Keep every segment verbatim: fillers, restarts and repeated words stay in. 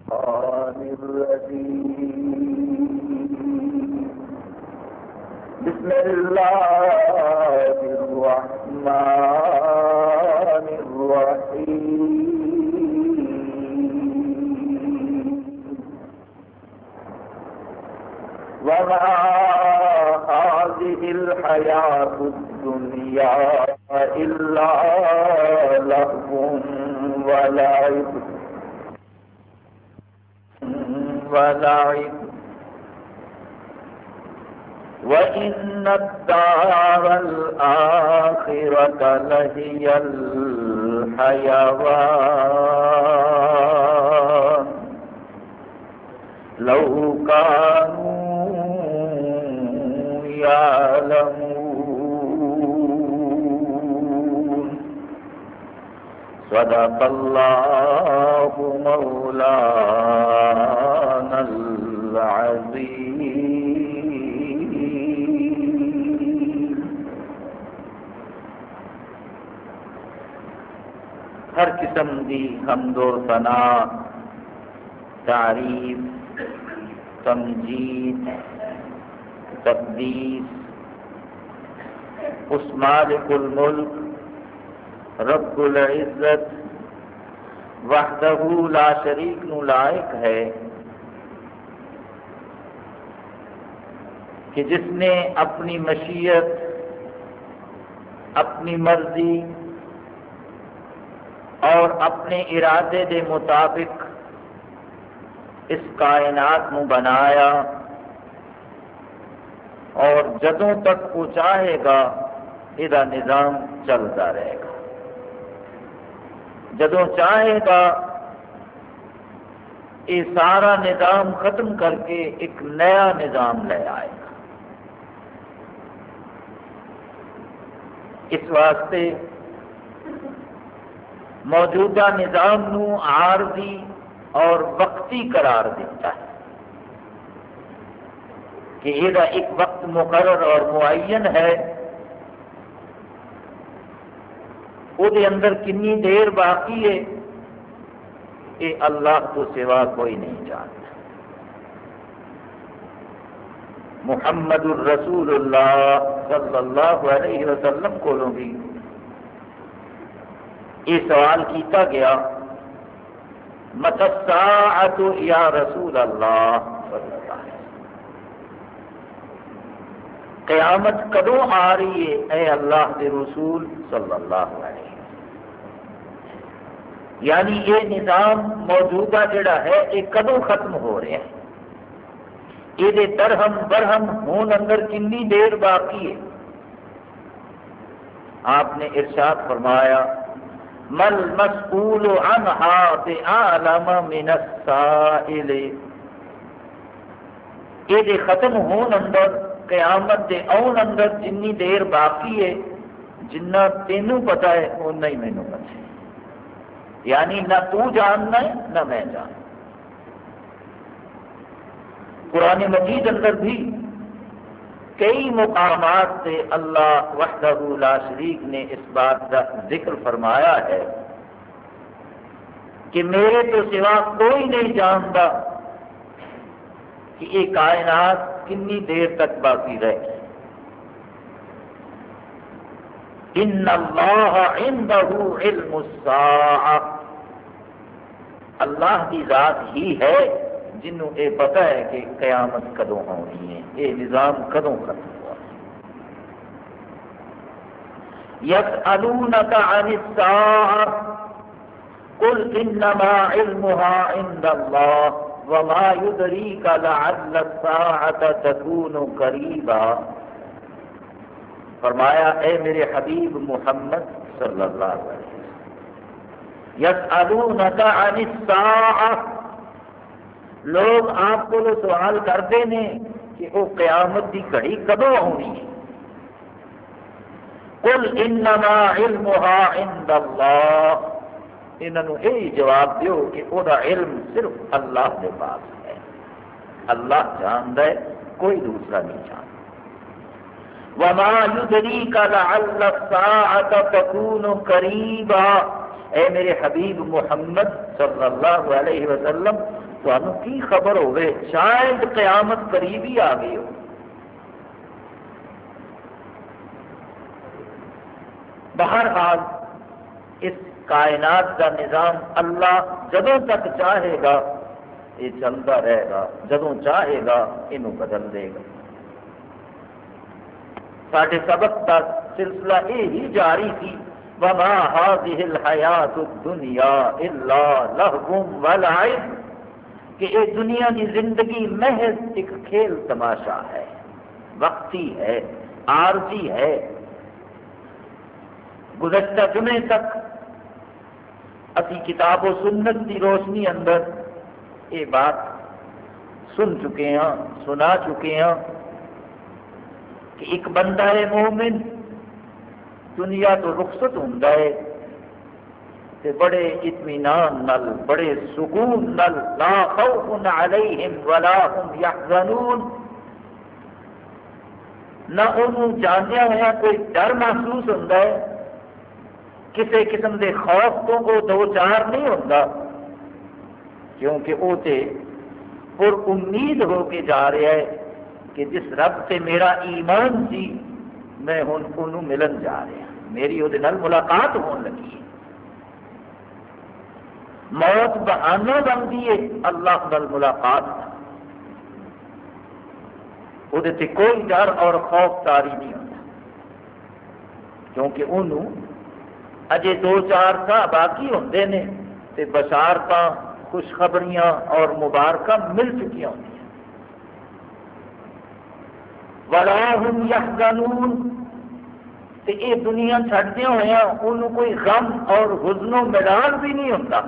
الشيطان الرجيم بسم الله الرحمن الرحيم وما هذه الحياة الدنيا إلا لهو ولعب ولعب وإن الدار الآخرة لهي الحيوان لو كانوا يعلمون صدق الله مولانا العظيم۔ ہر قسم دی حمد و ثنا، تعریف، تمجید، تقدیس اس مالک الملک رب العزت وحدہ لا شریک نو لائق ہے کہ جس نے اپنی مشیت، اپنی مرضی اور اپنے ارادے دے مطابق اس کائنات نو بنایا اور جدوں تک وہ چاہے گا یہ نظام چلتا رہے گا، جدوں چاہے گا یہ سارا نظام ختم کر کے ایک نیا نظام لے آئے گا۔ اس واسطے موجودہ نظام نو عارضی اور وقتی قرار دیتا ہے کہ یہ ایک وقت مقرر اور معین ہے، وہ دے اندر کنی دیر باقی ہے یہ اللہ تو سوا کوئی نہیں جانتا۔ محمد الرسول اللہ صلی اللہ علیہ وسلم کو بھی یہ سوال کیتا گیا، متی الساعۃ یا رسول اللہ صلی اللہ علیہ وسلم، قیامت کدوں آ رہی ہے اے اللہ کے رسول صلی اللہ علیہ وسلم؟ یعنی یہ نظام موجودہ جڑا ہے یہ کدوں ختم ہو رہا ہے، یہ درہم برہم ہون اندر کنی دیر باقی ہے؟ آپ نے ارشاد فرمایا، مل مسئول عنہا بعالم من السائل، یہ ختم ہون اندر، قیامت دے آن اندر جنی دیر باقی ہے، جنہ تینوں پتا ہے اُنہ ہی مینوں پتا ہے، یعنی نہ تو جاننا ہے نہ میں جاننا۔ قرآن مجید اندر بھی کئی مقامات سے اللہ وحدہ لا شریک نے اس بات کا ذکر فرمایا ہے کہ میرے تو سوا کوئی نہیں جانتا کہ یہ کائنات کتنی دیر تک باقی رہے گی۔ ان اللہ عندہ علم الساعہ، اللہ کی ذات ہی ہے جنہوں یہ پتہ ہے کہ قیامت کدوں ہونی ہے، یہ نظام کدوں ختم ہوا۔ یسألونک عن الساعہ قل انما علمها عند اللہ وما يدریک لعل الساعة تکون قریبا۔ فرمایا اے میرے حبیب محمد صلی اللہ علیہ وسلم، یسألونک عن الساعہ، لوگ آپ کو سوال کرتے ہیں کہ وہ قیامت کی گھڑی کدوں ہونی ہے۔ قل انما علمها عند اللہ، انہوں یہی جواب دیو کہ وہ علم صرف اللہ کے پاس ہے، اللہ جانتا ہے، کوئی دوسرا نہیں جانتا۔ وما يدريك لعل الساعة تكون قريبا، اے میرے حبیب محمد صلی اللہ علیہ وسلم تمہیں کی خبر ہوئے شاید قیامت قریب ہی آ گئی ہو. بہرحال اس کائنات کا نظام اللہ جدوں تک چاہے گا یہ چلتا رہے گا، جدوں چاہے گا یہ بدل دے گا. ساڈے سبق کا سلسلہ یہی جاری تھی وما هذه الحیات الدنیا الا لہو ولعب کہ یہ دنیا کی زندگی محض ایک کھیل تماشا ہے، وقتی ہے، عارضی ہے. گزشتہ جمعے تک اسی کتاب و سنت کی روشنی اندر یہ بات سن چکے ہیں، سنا چکے ہیں کہ ایک بندہ مومن دنیا تو رخصت ہوتا ہے تے بڑے اطمینان نل، بڑے سکون نل، لا خوف علیہم ولا هم یحزنون، نہ انہوں جاندیا ہوا کوئی ڈر محسوس ہوتا ہے، کسی قسم دے خوف تو وہ دو چار نہیں ہوتا، کیونکہ وہ تے پر امید ہو کے جا رہا ہے کہ جس رب سے میرا ایمان سی میں ہن انہوں ملن جا رہا، میری وہ ملاقات ہون لگی ہے. موت بہانہ بنتی ہے اللہ نال ملاقات کا، وہ کوئی ڈر اور خوف تاری نہیں ہوتا، کیونکہ انہوں اجے دو چار سا باقی ہوندے نے تے بشارتاں، خوشخبریاں اور مبارکاں مل چکی ہوندی ہیں. ولا هم یحزنون تے یہ دنیا چھڈدے ہوئے انہوں کوئی غم اور حزن و ملال بھی نہیں ہوتا،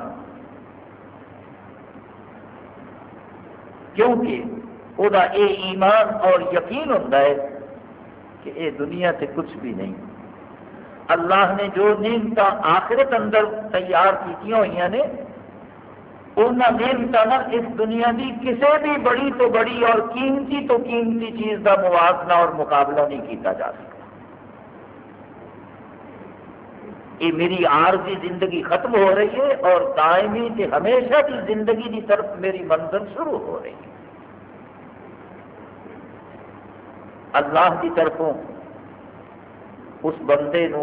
کیونکہ وہ یہ ایمان اور یقین ہوتا ہے کہ یہ دنیا سے کچھ بھی نہیں. اللہ نے جو نعمت آخرت اندر تیار کی ہوئی نے ان نعمتوں اس دنیا کی کسی بھی بڑی تو بڑی اور قیمتی تو قیمتی چیز کا موازنہ اور مقابلہ نہیں کیتا جا سکتا. یہ میری عارضی زندگی ختم ہو رہی ہے اور دائمی تے ہمیشہ کی زندگی کی طرف میری منزل شروع ہو رہی ہے. اللہ کی طرفوں اس بندے نو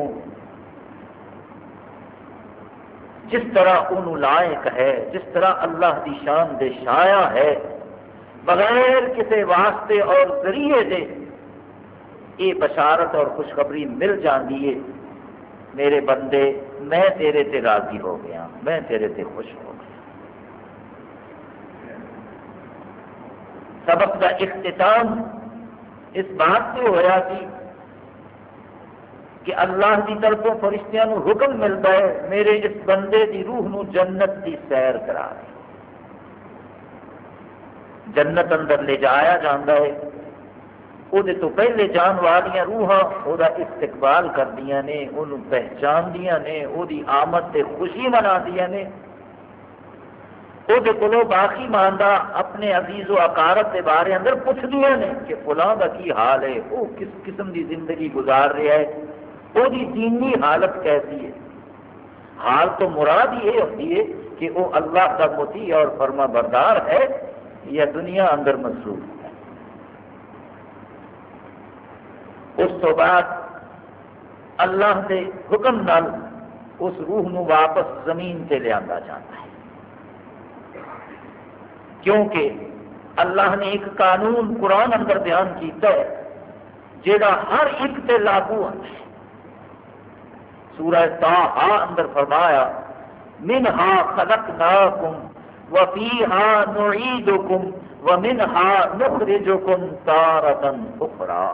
جس طرح انہوں لائق ہے، جس طرح اللہ کی شان دے شایا ہے، بغیر کسی واسطے اور ذریعے دے یہ بشارت اور خوشخبری مل جاتی ہے میرے بندے میں تیرے تے راضی ہو گیا، میں تیرے تے خوش ہو گیا. سبق کا اختتام اس بات سے ہوا سی کہ اللہ کی طرفوں فرشتیاں نو حکم ملتا ہے میرے اس بندے دی روح نو جنت دی سیر کرا دے. جنت اندر لے جایا جاتا ہے، وہ تو پہلے جان والی روحاں وہ استقبال کردیاں نے، انہوں پہچاندیاں نے، وہ آمد تے خوشی منادیاں نے. وہ کولو باقی ماندہ اپنے عزیز و اقارب کے بارے اندر پوچھدیاں نے کہ فلاں دا کی حال ہے، وہ کس قسم دی زندگی گزار رہا ہے، وہ دینی حالت کیسی ہے. حال تو مراد یہ ہوتی ہے کہ وہ اللہ کا مطیع اور فرما بردار ہے یا دنیا اندر مصروف ہے. اس تو بعد اللہ کے حکم نال اس روح نو واپس زمین سے لیا جاتا ہے، کیونکہ اللہ نے ایک قانون قرآن اندر بیان کیتا ہے جیڑا ہر ایک تے لاگو ہے. سورہ طٰہٰ اندر فرمایا منہا خلقناکم وفیہا نعیدکم ومنہا نخرجکم تارۃ اخری.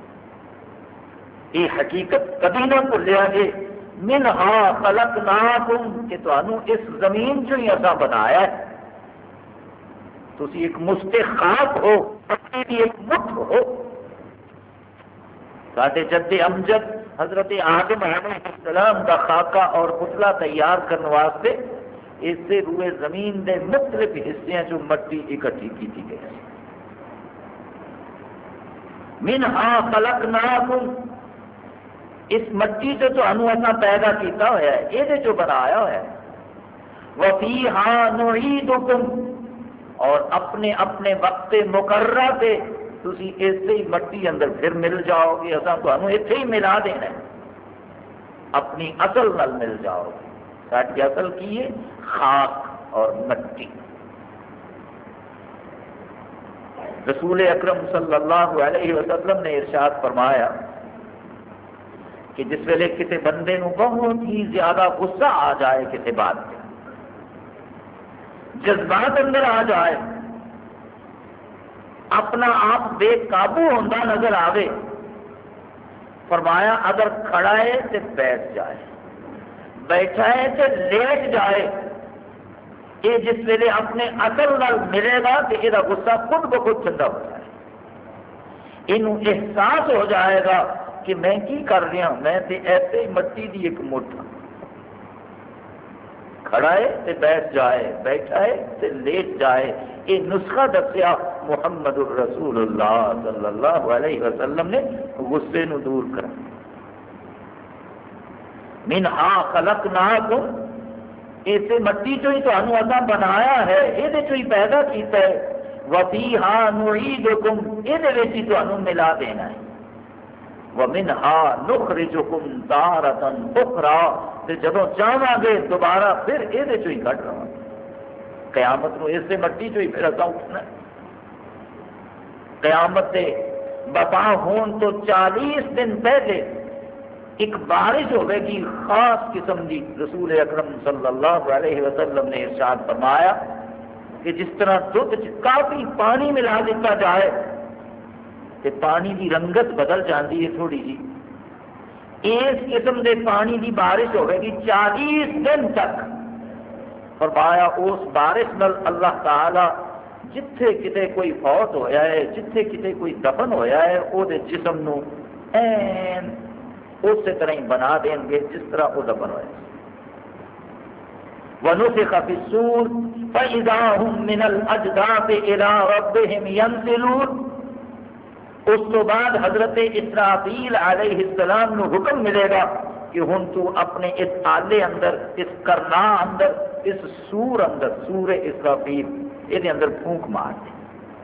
یہ حقیقت کبھی نہ بھولیا جے، منہا خلقناکم کہ تانوں اس زمین چوں ہی اساں بنایا ہے. تسی ایک مستخاف ہو، پکی دی ایک مٹھ ہو. ساڈے جد امجد حضرت آدم علیہ السلام کا خاکہ اور پتلا تیار کرنے واسطے اس سے روئے زمین دے مختلف حصوں چوں مٹی اکٹھی کی گئی. منہا خلقناکم، اس مٹی سے تو انہوں اصلا پیدا کیتا ہوا ہے، یہ جو بنایا ہوا ہے. وفیہا نعیدکم، اور اپنے اپنے وقت مقررہ سے تسی اسی مٹی اندر پھر مل جاؤ گے، اصل تمہیں اتنے ہی ملا دینا ہے، اپنی اصل نال مل جاؤ گے۔ ساری اصل کی ہے؟ خاک اور مٹی۔ رسول اکرم صلی اللہ علیہ وسلم نے ارشاد فرمایا کہ جس ویلے کسی بندے نو بہت ہی زیادہ غصہ آ جائے کسی بات پہ، جذبات اندر آ جائے، اپنا آپ بے قابو ہوتا نظر آوے، فرمایا اگر کھڑا ہے تو بیٹھ جائے، بیٹھا ہے تو لیٹ جائے، یہ جس ویلے اپنے اصل نال ملے گا تو یہ غصہ خود بخود ٹھنڈا ہو جائے، یہ احساس ہو جائے گا کہ میں کی کر رہا ہوں، میں تے ایسے ہی مٹی دی ایک مٹھ ہوں۔ کھڑا ہے تے بیٹھ جائے، بیٹھا ہے تے لیٹ جائے، یہ نسخہ دسیا محمد الرسول اللہ صلی اللہ علیہ وسلم نے غصے نو دور کر۔ منہا خلقناکم، اسے مٹی چو ہی تمہیں ادا بنایا ہے، یہ چو ہی پیدا کیتا ہے، وفیہا نعیدکم، یہ ہی تمہیں ملا دینا ہے، وَمِنْهَا نُخْرِجُكُمْ تَارَةً أُخْرَى، تے جدوں چاہواں گے دوبارہ پھر یہ چو ہی کٹ رہا قیامت نو اس سے مٹی چو ہی پھر ادا اٹھنا ہے۔ قیامت دے بپا ہون تو چالیس دن پہلے ایک بارش ہوئے گی خاص قسم کی۔ رسول اکرم صلی اللہ علیہ وسلم نے ارشاد فرمایا کہ جس طرح دودھ کافی پانی ملا دیتا جائے کہ پانی کی رنگت بدل جاتی ہے تھوڑی جی، اس قسم کے پانی کی بارش ہوئے گی چالیس دن تک۔ فرمایا اس بارش نال اللہ تعالی جتھے کتے کوئی فوت ہویا ہے، جتھے کتے کوئی دفن ہویا ہے، وہ جسم نو این اسی طرح ہی بنا دیں گے جس طرح وہ دفن ہوئے۔ وَنُفِخَ فِي الصُّورِ فَإِذَا هُم مِّنَ الْأَجْدَاثِ إِلَىٰ رَبِّهِمْ يَنْسِلُونَ۔ اس تو بعد حضرت اسرافیل علیہ السلام نو حکم ملے گا کہ ہن تو اپنے اس آلے اندر، اس کرنا اندر، اس سور اندر، سور اسرافیل یہ اندر پھونک مار دے۔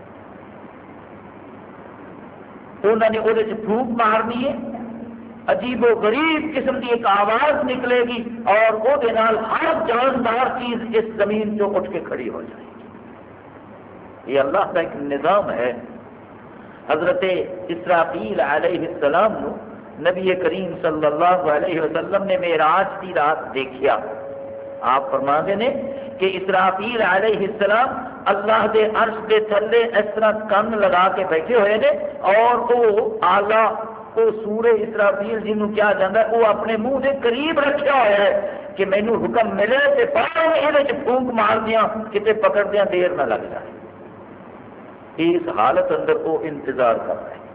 انہوں نے وہ پھونک مارنی ہے، عجیب و غریب قسم کی ایک آواز نکلے گی اور وہ ہر جاندار چیز اس زمین جو اٹھ کے کھڑی ہو جائے گی۔ یہ اللہ کا ایک نظام ہے۔ حضرت اسرافیل علیہ السلام نو نبی کریم صلی اللہ علیہ وسلم نے معراج کی رات دیکھیا۔ آپ فرماتے ہیں کہ اسرافیل علیہ السلام اللہ دے عرش دے تھلے اس طرح کن لگا کے بیٹھے ہوئے نے، اور وہ آلہ وہ سورہ اسرافیل جنہوں کیا جاتا ہے وہ اپنے منہ کے قریب رکھا ہوا ہے کہ مینو حکم ملے تو فوراً یہ پھونک مار دیا کتے پکڑدیا دیر نہ لگ جائے۔ اس حالت اندر وہ انتظار کر رہے ہیں۔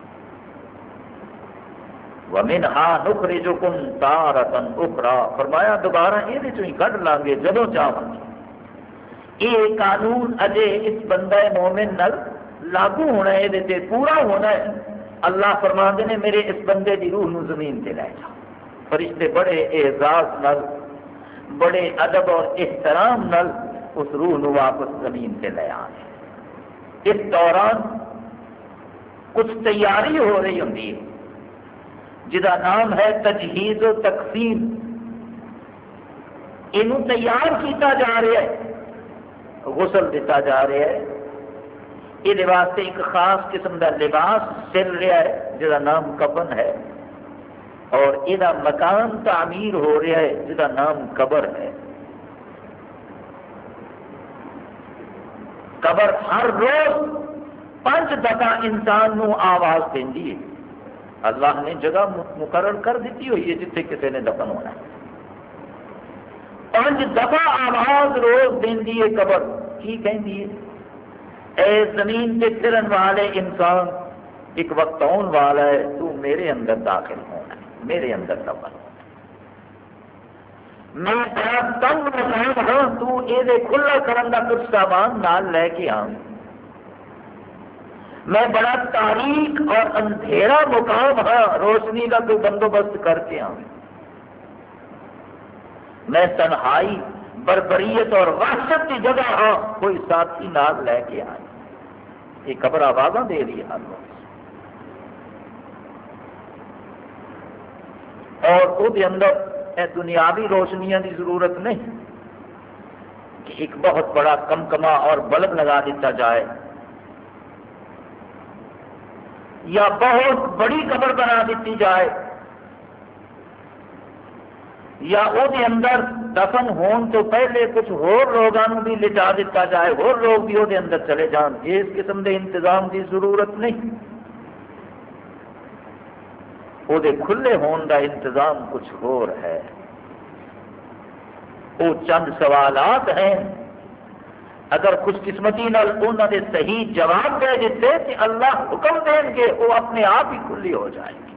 وَمِنْهَا نُخْرِجُكُمْ تَارَةً أُخْرَى، فرمایا دوبارہ یہ چوں ہی کڈ لیں گے جدوں چاہو گے۔ یہ قانون اجے اس بندہ مومن نال لاگو ہونا ہے، یہ پورا ہونا ہے۔ اللہ فرماندے نے میرے اس بندے دی روح نو زمین تے لے جا۔ فرشتے بڑے اعزاز نال، بڑے ادب اور احترام نال اس روح نو واپس زمین تے لے آنے۔ اس دوران کچھ تیاری ہو رہی ہوتی ہے جدا نام ہے تجہیز و تقسیم۔ یہ تیار کیتا جا رہا ہے، غسل دیتا جا رہا ہے، یہ واسطے ایک خاص قسم کا لباس سل رہا ہے جہاں نام کفن ہے، اور یہ مکان تعمیر ہو رہا ہے جہاں نام قبر ہے۔ قبر ہر روز پانچ دفعہ انسان نو آواز دینی ہے۔ اللہ نے جگہ مقرر کر دیتی ہوئی ہے جتنے کسی نے دفن ہونا ہے۔ پانچ دفعہ آواز روز دینی ہے قبر، کی کہندی ہے؟ اے زمین پہ پھرن والے انسان، ایک وقت آن والا ہے تو میرے اندر داخل ہونا ہے، میرے اندر دفن ہونا ہے۔ میں بڑا تنگ مقام ہاں، تو یہ کھلا کرن کا کچھ سامان نال لے کے آؤں۔ میں بڑا تاریک اور اندھیرا مقام ہاں، روشنی کا کوئی بندوبست کر کے آؤں۔ میں تنہائی بربریت اور وحشت کی جگہ ہاں کوئی ساتھی نال لے کے آئے. یہ قبر آوازاں دے رہی ہے ہر وقت. اور وہ اندر اے دنیاوی روشنیاں کی ضرورت نہیں کہ ایک بہت بڑا کمکما اور بلب لگا دیتا جائے یا بہت بڑی قبر بنا دیتی جائے یا وہ اندر دفن ہون تو پہلے کچھ ہور لوگوں بھی لٹا دیتا جائے, ہور لوگ بھی وہ اندر چلے جان. اس قسم کے انتظام کی ضرورت نہیں. وہ کھلے ہون کا انتظام کچھ اور ہے. وہ چند سوالات ہیں, اگر خوش قسمتی نال انہوں نے صحیح جواب دے دیتے کہ اللہ حکم دیں گے وہ اپنے آپ ہی کھلی ہو جائے گی.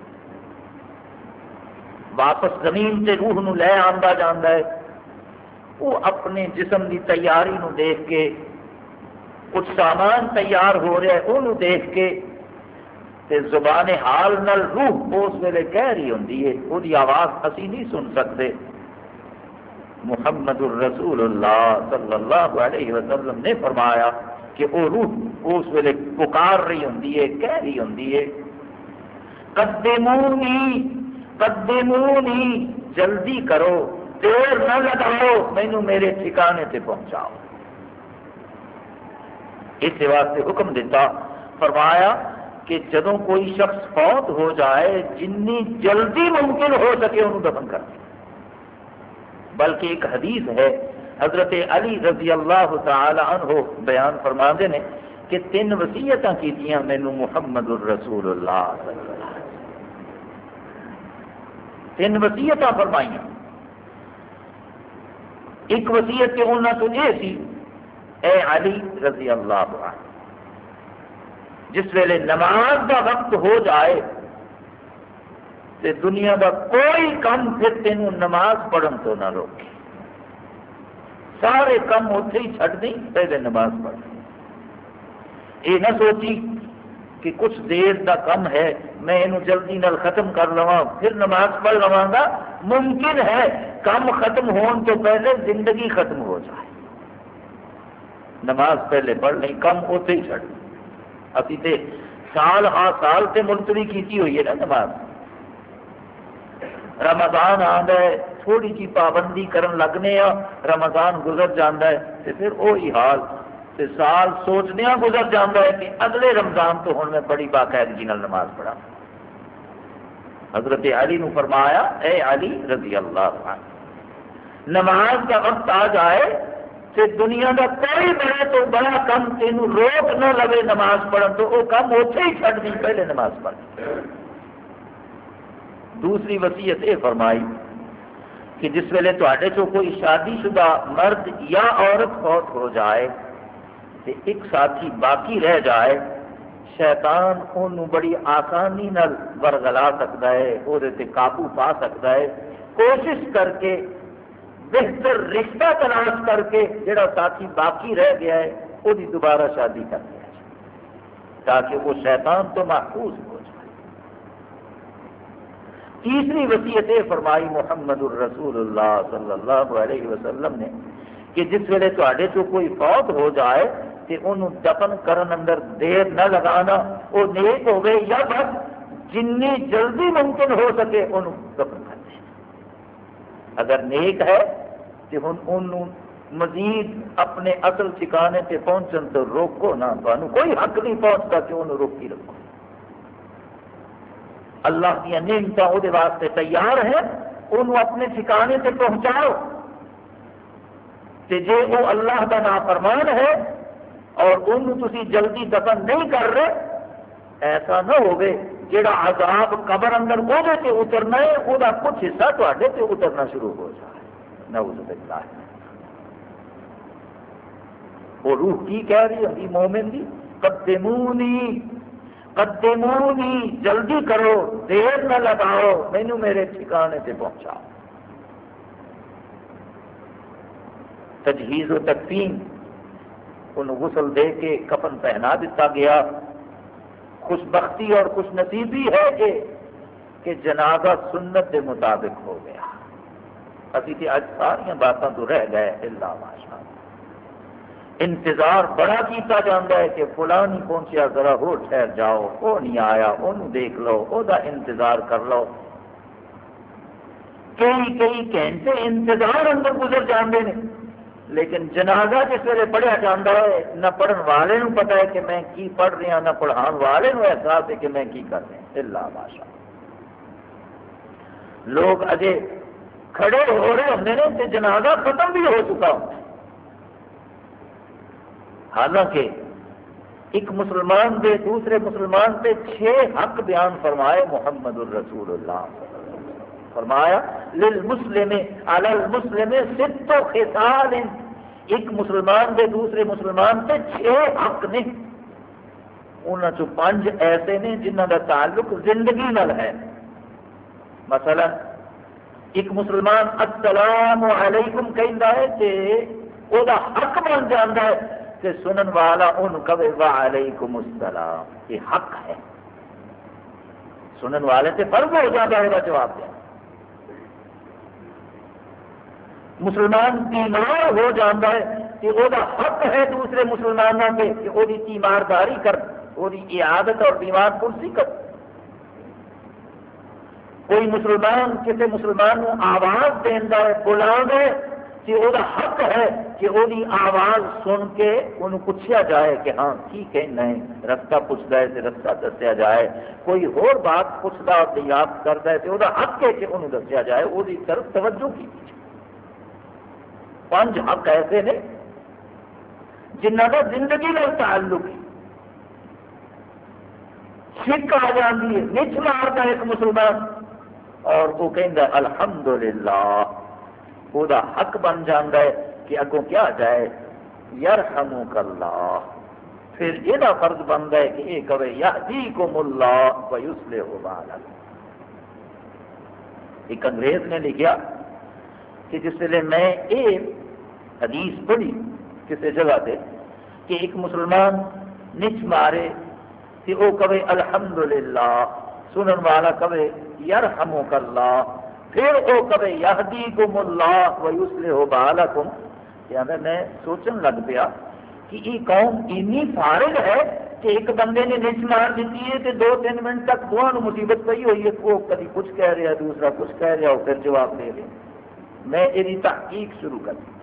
واپس زمین سے روح نو لے آندا جاندا ہے. وہ اپنے جسم کی تیاری نو دیکھ کے, کچھ سامان تیار ہو رہا ہے انہوں دیکھ کے تے زبان حال نال روح اس ویلے کہہ رہی ہوندی ہے, وہ دی آواز اسی نہیں سن سکتے. محمد الرسول اللہ صلی اللہ علیہ وسلم نے فرمایا کہ وہ روح اس ویلے پکار رہی ہوندی ہے, کہہ رہی ہوندی ہے قدمونی قدمونی, جلدی کرو, دیر نہ لگاؤ, مینوں میرے ٹھکانے سے پہنچاؤ. اس واسطے حکم دیتا, فرمایا کہ جدوں کوئی شخص فوت ہو جائے جنی جلدی ممکن ہو سکے انہوں دفن کر دیں. بلکہ ایک حدیث ہے حضرت علی رضی اللہ تعالی عنہ بیان فرماتے ہیں کہ تین وصیتاں کیتیاں مینوں محمد الرسول اللہ صلی اللہ علیہ وسلم, تین وصیتاں فرمائیاں. ایک وصیت کہ انہاں تو یہ سی, اے علی رضی اللہ عنہ جس ویلے نماز کا وقت ہو جائے تے دنیا کا کوئی کم پھر تینوں نماز پڑھن تو نہ روکے, سارے کم اتنے ہی چھڈ دیں, پہلے نماز پڑھ. یہ نہ سوچی کہ کچھ دیر کا کم ہے میں یہ جلدی نال ختم کر لواں پھر نماز پڑھ لواں گا. ممکن ہے کم ختم ہون تو پہلے زندگی ختم ہو جائے. نماز پہلے پڑھ لیں, کم اتنے ہی چھڈ. ابھی تے سال ہاں سال تے ملتوی کیتی ہوئی ہے نا نماز. رمضان آندا ہے تھوڑی جی پابندی کرن لگنے آ, رمضان گزر جاندہ ہے تے پھر وہی حال تے سال سوچنے گزر جاندہ ہے کہ اگلے رمضان تو ہن میں بڑی باقاعدگی نال نماز پڑھا. حضرت علی نو فرمایا اے علی رضی اللہ عنہ, نماز کا وقت آ جائے کہ دنیا کا کوئی بڑے تو بڑا کم تینوں روک نہ لگے نماز پڑھن تو وہ کم اوتھے ہی چھڈ دی, پہلے نماز پڑھ. دوسری وصیت یہ فرمائی کہ جس ویلے تواڈے چوں کوئی شادی شدہ مرد یا عورت فوت ہو جائے تو ایک ساتھی باقی رہ جائے, شیطان انہوں بڑی آسانی نال ورگلا سکتا ہے, وہ قابو پا سکتا ہے. کوشش کر کے بہتر رشتہ تلاش کر کے جڑا ساتھی باقی رہ گیا ہے وہ دوبارہ شادی کر دیا جائے تاکہ وہ شیطان تو محفوظ ہو جائے. تیسری وصیت فرمائی محمد الرسول اللہ صلی اللہ علیہ وسلم نے کہ جس ویلے تواڈے تو کوئی فوت ہو جائے کہ انہوں دفن کرن اندر دیر نہ لگانا, وہ نیک ہوگے یا بس جنی جلدی ممکن ہو سکے انہوں دفن کر دیں. اگر نیک ہے تو ہن انہوں مزید اپنے اصل ٹھکانے سے پہنچن تو روکو نہ, تمہیں کوئی حق نہیں پہنچتا کہ انہوں روکی رکھو. اللہ کی نعمت وہ واسطے تیار ہے, انہوں اپنے ٹھکانے سے پہنچاؤ. کہ جے وہ اللہ کا نافرمان ہے اور انہوں تسی جلدی دفن نہیں کر رہے, ایسا نہ ہوگے جڑا عذاب قبر اندر وہ اترنا ہے وہ کچھ حصہ تے تے اترنا شروع ہو جائے. نعوذ باللہ. وہ روح کی کہہ رہی ہوگی مومن دی, قدمونی قدمونی, جلدی کرو, دیر نہ لگاؤ, مینوں میرے ٹھکانے سے پہنچاؤ. تجہیز و تکفین, انہوں غسل دے کے کفن پہنا دیتا گیا. خوش بختی اور خوش نصیبی ہے کہ کہ جنازہ سنت کے مطابق ہو گیا. ابھی تو اج ساری باتوں تو رہ گئے الا ماشاء اللہ۔ انتظار بڑا کیتا جاتا ہے کہ فلاں نہیں پہنچیا ذرا ہو ٹھہر جاؤ، وہ نہیں آیا انہوں دیکھ لو، وہ دا انتظار کر لو۔ کئی کئی گھنٹے انتظار اندر گزر جاندے ہیں، لیکن جنازہ جس ویلے پڑھیا جاتا ہے نہ پڑھن والے نو پتا ہے کہ میں کی پڑھ رہا، نہ پڑھان والے نو احساس ہے کہ میں کی کر رہا الا ماشاء اللہ۔ لوگ اجے کھڑے ہو رہے ہوندے نے تے جنازہ ختم بھی ہو چکا ہوں، حالانکہ ایک مسلمان دے دوسرے مسلمان پہ چھ حق بیان فرمائے محمد الرسول اللہ، فرمایا للمسلم علی المسلم ست خصال، ایک مسلمان دے دوسرے مسلمان پہ چھ حق نے، انہاں چوں پانچ ایسے نے جنہاں دا تعلق زندگی نال ہے۔ مثلا ایک مسلمان السلام علیکم کہندا ہے تے او دا حق بن جاندا ہے کہ سنن والا ان کہے وعلیکم السلام، یہ حق ہے، سنن والے سے فرض ہو جاتا ہے جواب دیا۔ مسلمان بیمار ہو جاتا ہے کہ وہ حق ہے دوسرے مسلمانوں کے کہ وہ تیمارداری کر، وہ عیادت اور بیمار پرسی کر۔ کوئی مسلمان کسی مسلمان کو آواز دینا ہے بلا ہے کہ وہ حق ہے کہ وہ آواز سن کے انہوں پوچھا جائے کہ ہاں ٹھیک کہنا ہے، رستہ پوچھتا ہے تو رستہ دسیا جائے، کوئی اور بات پوچھتا اور دریافت کرتا ہے تو وہ حق ہے کہ انہوں دسیا جائے، وہ طرف توجہ کی۔ پانچ حق ایسے نے جنہوں کا زندگی میں تعلق ہے۔ شک آ جاتی ہے، نچ مارتا ایک مسلمان اور وہ کہتا الحمدللہ، وہ حق بن جاتا ہے کہ اگوں کیا جائے یرحمک اللہ، پھر یہ فرض بنتا ہے کہ یہ کہے یہدیکم اللہ ویصلح بالکم۔ ایک انگریز نے لکھا کہ جس ویلے میں یہ حدیث پڑھی کسی جگہ سے کہ ایک مسلمان نچ مارے کہ وہ کہے الحمدللہ، سنن والا کہے یرحمک اللہ، پھر وہ کہے یہدیکم اللہ ویصلح بالکم۔ یعنی میں سوچن لگ پیا کہ یہ قوم اتنی فارغ ہے کہ ایک بندے نے نچ مار دیتی ہے تو دو تین منٹ تک دونوں مصیبت پئی ہوئی ہے، وہ کبھی کچھ کہہ رہا دوسرا کچھ کہہ رہا ہو، پھر جواب دے رہے۔ میں یہ تحقیق شروع کر دی،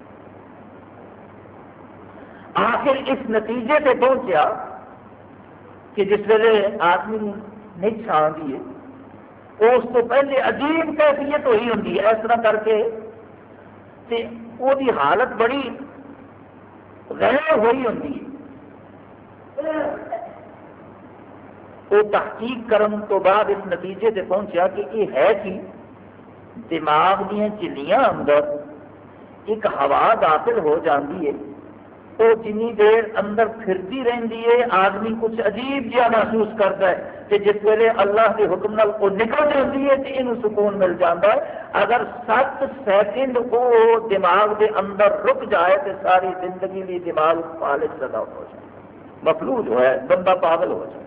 آخر اس نتیجے سے پہنچیا کہ جس ویلے آدمی نچ آتی ہے اس تو پہلے عجیب کیفیت ہوئی ہوتی ہے، اس طرح کر کے تے وہ دی حالت بڑی غیر ہوئی ہوتی ہے۔ وہ تحقیق کرن تو بعد اس نتیجے سے پہنچیا کہ یہ ہے کہ دماغ دیا چلیاں اندر ایک ہوا داخل ہو جاتی ہے، وہ جنی دیر اندر پھرتی رہتی ہے آدمی کچھ عجیب جہا محسوس کرتا ہے کہ جس ویلے اللہ کے حکم نال وہ نکل جاتی ہے تو یہ سکون مل جاتا ہے۔ اگر سات سیکنڈ وہ دماغ کے اندر رک جائے تو ساری زندگی بھی دماغ فالج زدہ ہو جائے، مفلوج ہو جائے، بندہ پاگل ہو جائے۔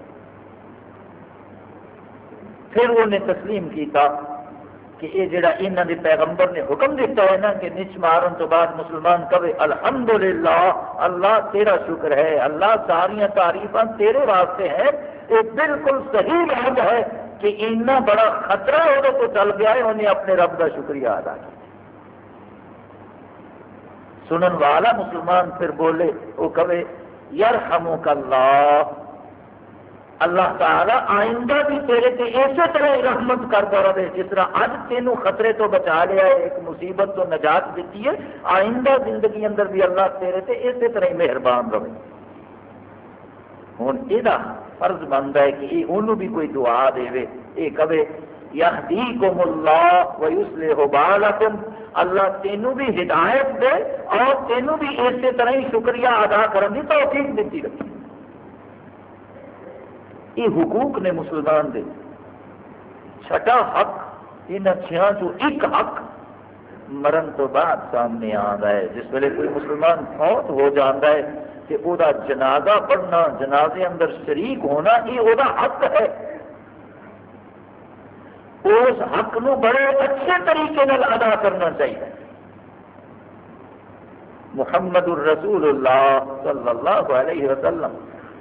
پھر انہیں تسلیم کیتا کہ یہ جڑا انہاں دے پیغمبر نے حکم دیتا ہے نا کہ نچ مارن تو بعد مسلمان کہے الحمدللہ، اللہ تیرا شکر ہے، اللہ ساری تعریفاں تیرے واسطے ہیں، یہ بالکل صحیح بات ہے کہ اتنا بڑا خطرہ وہ تو چل گیا ہے، انہیں اپنے رب کا شکریہ ادا کیا۔ سنن والا مسلمان پھر بولے وہ کہے یرحمک اللہ، اللہ تعالیٰ آئندہ بھی تیرے تے اسی طرح رحمت کرتا رہے، جس طرح اج تینوں خطرے تو بچا لیا ہے، ایک مصیبت تو نجات دیتی ہے، آئندہ زندگی اندر بھی اللہ تیرے تے اسی طرح مہربان رہے۔ ہوں یہ فرض بنتا ہے کہ یہ انہوں بھی کوئی دعا دے، یہ کہے یہدیکم اللہ ویصلح بالکم، اللہ تینوں بھی ہدایت دے اور تینوں بھی اسی طرح ہی شکریہ ادا کرنے کی توفیق دیتی رکھی۔ یہ حقوق نے مسلمان دے۔ چھٹا حق ان چھیاں چو ایک حق مرن تو بعد سامنے آتا ہے، جس ویلے کوئی مسلمان فوت ہو جاتا ہے کہ وہ جنازہ پڑھنا، جنازے اندر شریک ہونا، یہ وہ حق ہے۔ اس حق نو بڑے اچھے طریقے نال ادا کرنا چاہیے. محمد الرسول اللہ صلی اللہ علیہ وسلم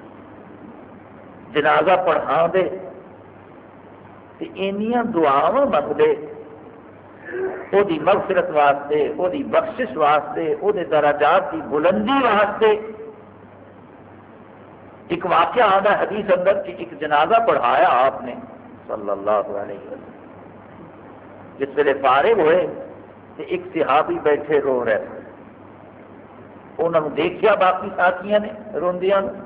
جنازہ پڑھا دے تے اینیاں دعاواں منگدے او دی مغفرت واسطے، او دی بخشش واسطے، او دے درجات کی بلندی واسطے. ایک واقعہ آتا ہے حدیث اندر کہ ایک جنازہ پڑھایا آپ نے صلی اللہ علیہ وسلم. جس ویلے فارغ ہوئے تو ایک صحابی بیٹھے رو رہے تھے. انہوں نے دیکھا باقی ساتھیاں نے روندیاں نے،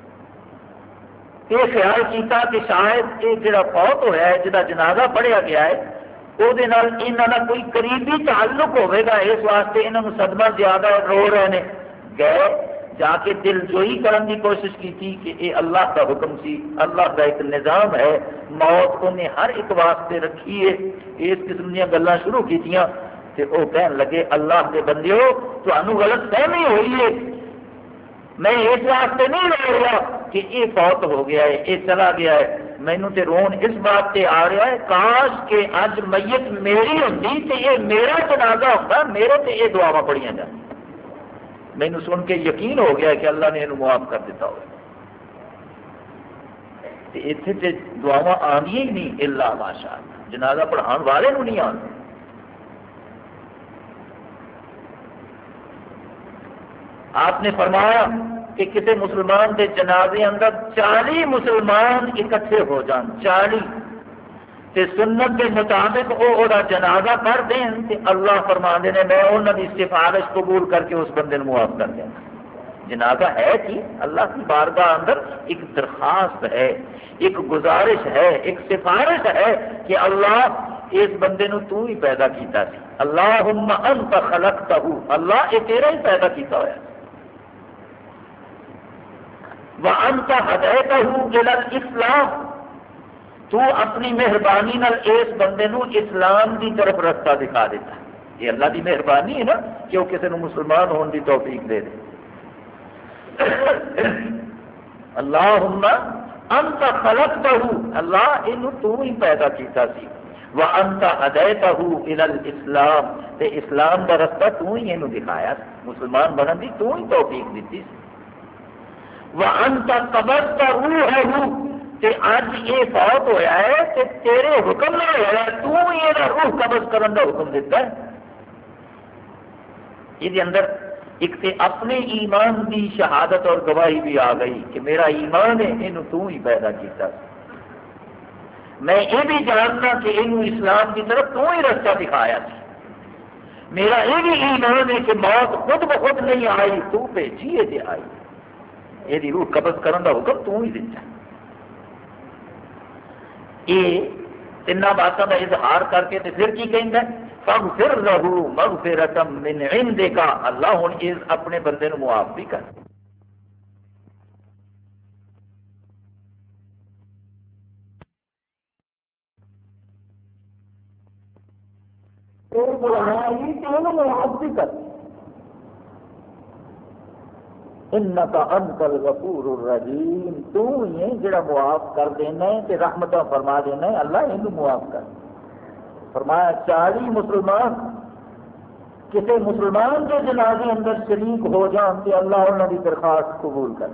یہ خیال کیتا کہ شاید یہ جڑا فوت ہوا ہے جہاں جنازہ پڑھیا گیا ہے وہ کوئی قریبی تعلق ہوئے گا، اس واسطے انہوں نے صدمہ زیادہ رو رہے ہیں. گئے جا کے دل جوئی کرن کی کوشش کی تھی کہ یہ اللہ کا حکم سی، اللہ کا ایک نظام ہے، موت انہیں ہر ایک واسطے رکھی ہے. اس قسم دیا گلاں شروع کیتیاں تے وہ کہن لگے اللہ کے بندیو تمہیں غلط فہمی ہوئی ہے، میں اس واسطے نہیں رو رہا کہ یہ فوت ہو گیا ہے، یہ چلا گیا ہے. مینوں تے رون اس بات تے آ رہا ہے کاش کہ اج میت میری ہوندی تے یہ میرا جنازہ ہوتا، میرے تے یہ دعاواں پڑھیاں جاندیاں. مینوں سن کے یقین ہو گیا کہ اللہ نے انہوں معاف کر دیتا ہو. اتنے تے دعاواں آندیاں ہی نہیں الا ماشاء اللہ، جنازہ پڑھان والے نوں نہیں آندی. آپ نے فرمایا کہ کسی مسلمان کے جنازے اندر چالی مسلمان اکٹھے ہو جان، چالی تے سنت کے مطابق وہ وہ جنازہ کر دیں تے اللہ فرما دے میں انہوں کی سفارش قبول کر کے اس بندے کو معاف کر دیں. جنازہ ہے کہ اللہ کی بارگاہ اندر ایک درخواست ہے، ایک گزارش ہے، ایک سفارش ہے کہ اللہ اس بندے نو تو ہی پیدا کیتا سی، اللہم انت خلقتہ، اللہ یہ تیرا ہی پیدا کیتا ہوا ہے. وَأَنْتَ هَدَيْتَهُ إِلَى الْإِسْلَامِ، تو اپنی مہربانی نال اس بندے نو اسلام دی طرف رستہ دکھا دیتا. یہ اللہ دی مہربانی ہے نا کہ وہ کسی نو مسلمان ہونے دی توفیق دے دے. اللہم انت خلقتہ، اللہ انہوں تو ہی پیدا کیتا سی. وَأَنْتَ هَدَيْتَهُ إِلَى الْإِسْلَامِ، تے اسلام دا رستہ تو ہی انہوں دکھایا، مسلمان بنن دی تو ہی توفیق دیتی سی. وَأَنْتَ قَبَضْتَ رُوحَهُ، تے اج یہ فوت ہویا ہے تے تیرے حکم نہ ہوا، تو ہی یہ روح قبض کرن دا حکم دیتا ہے. یہ اندر ایک تے اپنے ایمان دی شہادت اور گواہی بھی آ گئی کہ میرا ایمان ہے انہوں تو ہی پیدا کیتا. میں یہ بھی جاننا کہ انہوں اسلام کی طرف تو ہی رستہ دکھایا سی. میرا یہ بھی ایمان ہے کہ موت خود بخود نہیں آئی، تو بھیجیے تے آئی، یہ روح قبض کرن دا حکم تو ہی دیتا. یہ تین باتوں کا اظہار کر کے پھر کی کہندا ہے فاغفر له مغفرۃ من عندک، اللہ ہن اس اپنے بندے نو معاف بھی کر. معاف بھی کر. انک انت الغفور الرحیم، تو ہی ہے جڑا معاف کر دینا ہے تے رحمتاں فرما دینا ہے، اللہ انہوں معاف کر. فرمایا چالی مسلمان کسی مسلمان کے جنازے اندر شریک ہو جان تے اللہ انہوں کی درخواست قبول کر.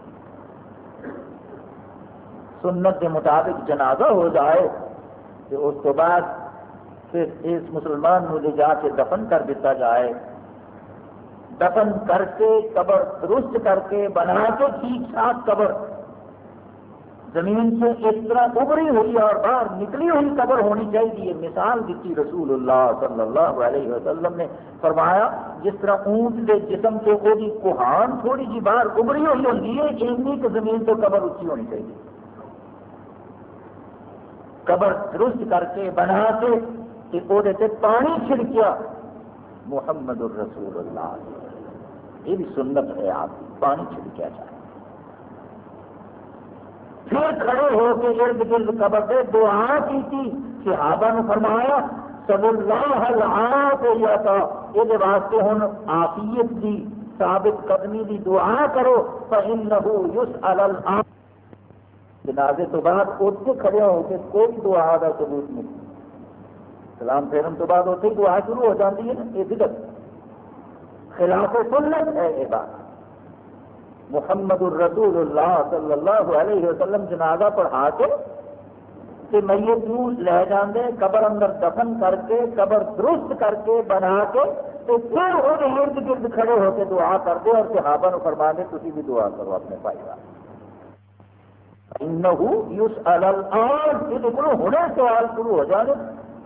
سنت کے مطابق جنازہ ہو جائے تو اس کے بعد پھر اس مسلمان کو لے جا کے دفن کر دیتا جائے. دفن کر کے قبر درست کر کے بنا کے ٹھیک ٹھاک قبر زمین سے اس طرح ابری ہوئی اور باہر نکلی ہوئی قبر ہونی چاہیے. مثال دیتی رسول اللہ صلی اللہ علیہ وسلم نے، فرمایا جس طرح اونٹ کے جسم سے وہ کوہان تھوڑی جی باہر ابری ہوئی ہوتی ہے، اینی کہ زمین تو قبر اچھی ہونی چاہیے. قبر درست کر کے بنا کے وہ پانی چھڑکیا محمد الرسول اللہ، یہ بھی سنت ہے، آپ پانی چھڑکیا جائے. پھر کھڑے ہو کے ارد گرد قبر سے دعا کی تھی. صحابہ نے فرمایا صلی اللہ علیہ تھا یہ واسطے ہوں عافیت کی ثابت قدمی کی دعا کرو. فإنه يسأل الآن، جنازے تو بعد اتنے کھڑے ہو کے کوئی دعا کا ثبوت نہیں. سلام پھیرن تو بعد اتنے دعا شروع ہو جاتی ہے نا، یہ بدعت خلاف سنت ہے یہ بات۔ محمد الرسول اللہ صلی اللہ علیہ وسلم جنازہ پڑھا کے تے میت نو لے جاندے، قبر اندر دفن کر کے، قبر درست کر کے بنا کے تے پھر وہ ارد گرد کھڑے ہو کے دعا کرتے اور صحابہ نو فرما دے تسی بھی دعا کرو اپنے بھائی واسطے۔ انہ یسأل الآن، یہ دیکھو ہنے سوال شروع ہو جانے۔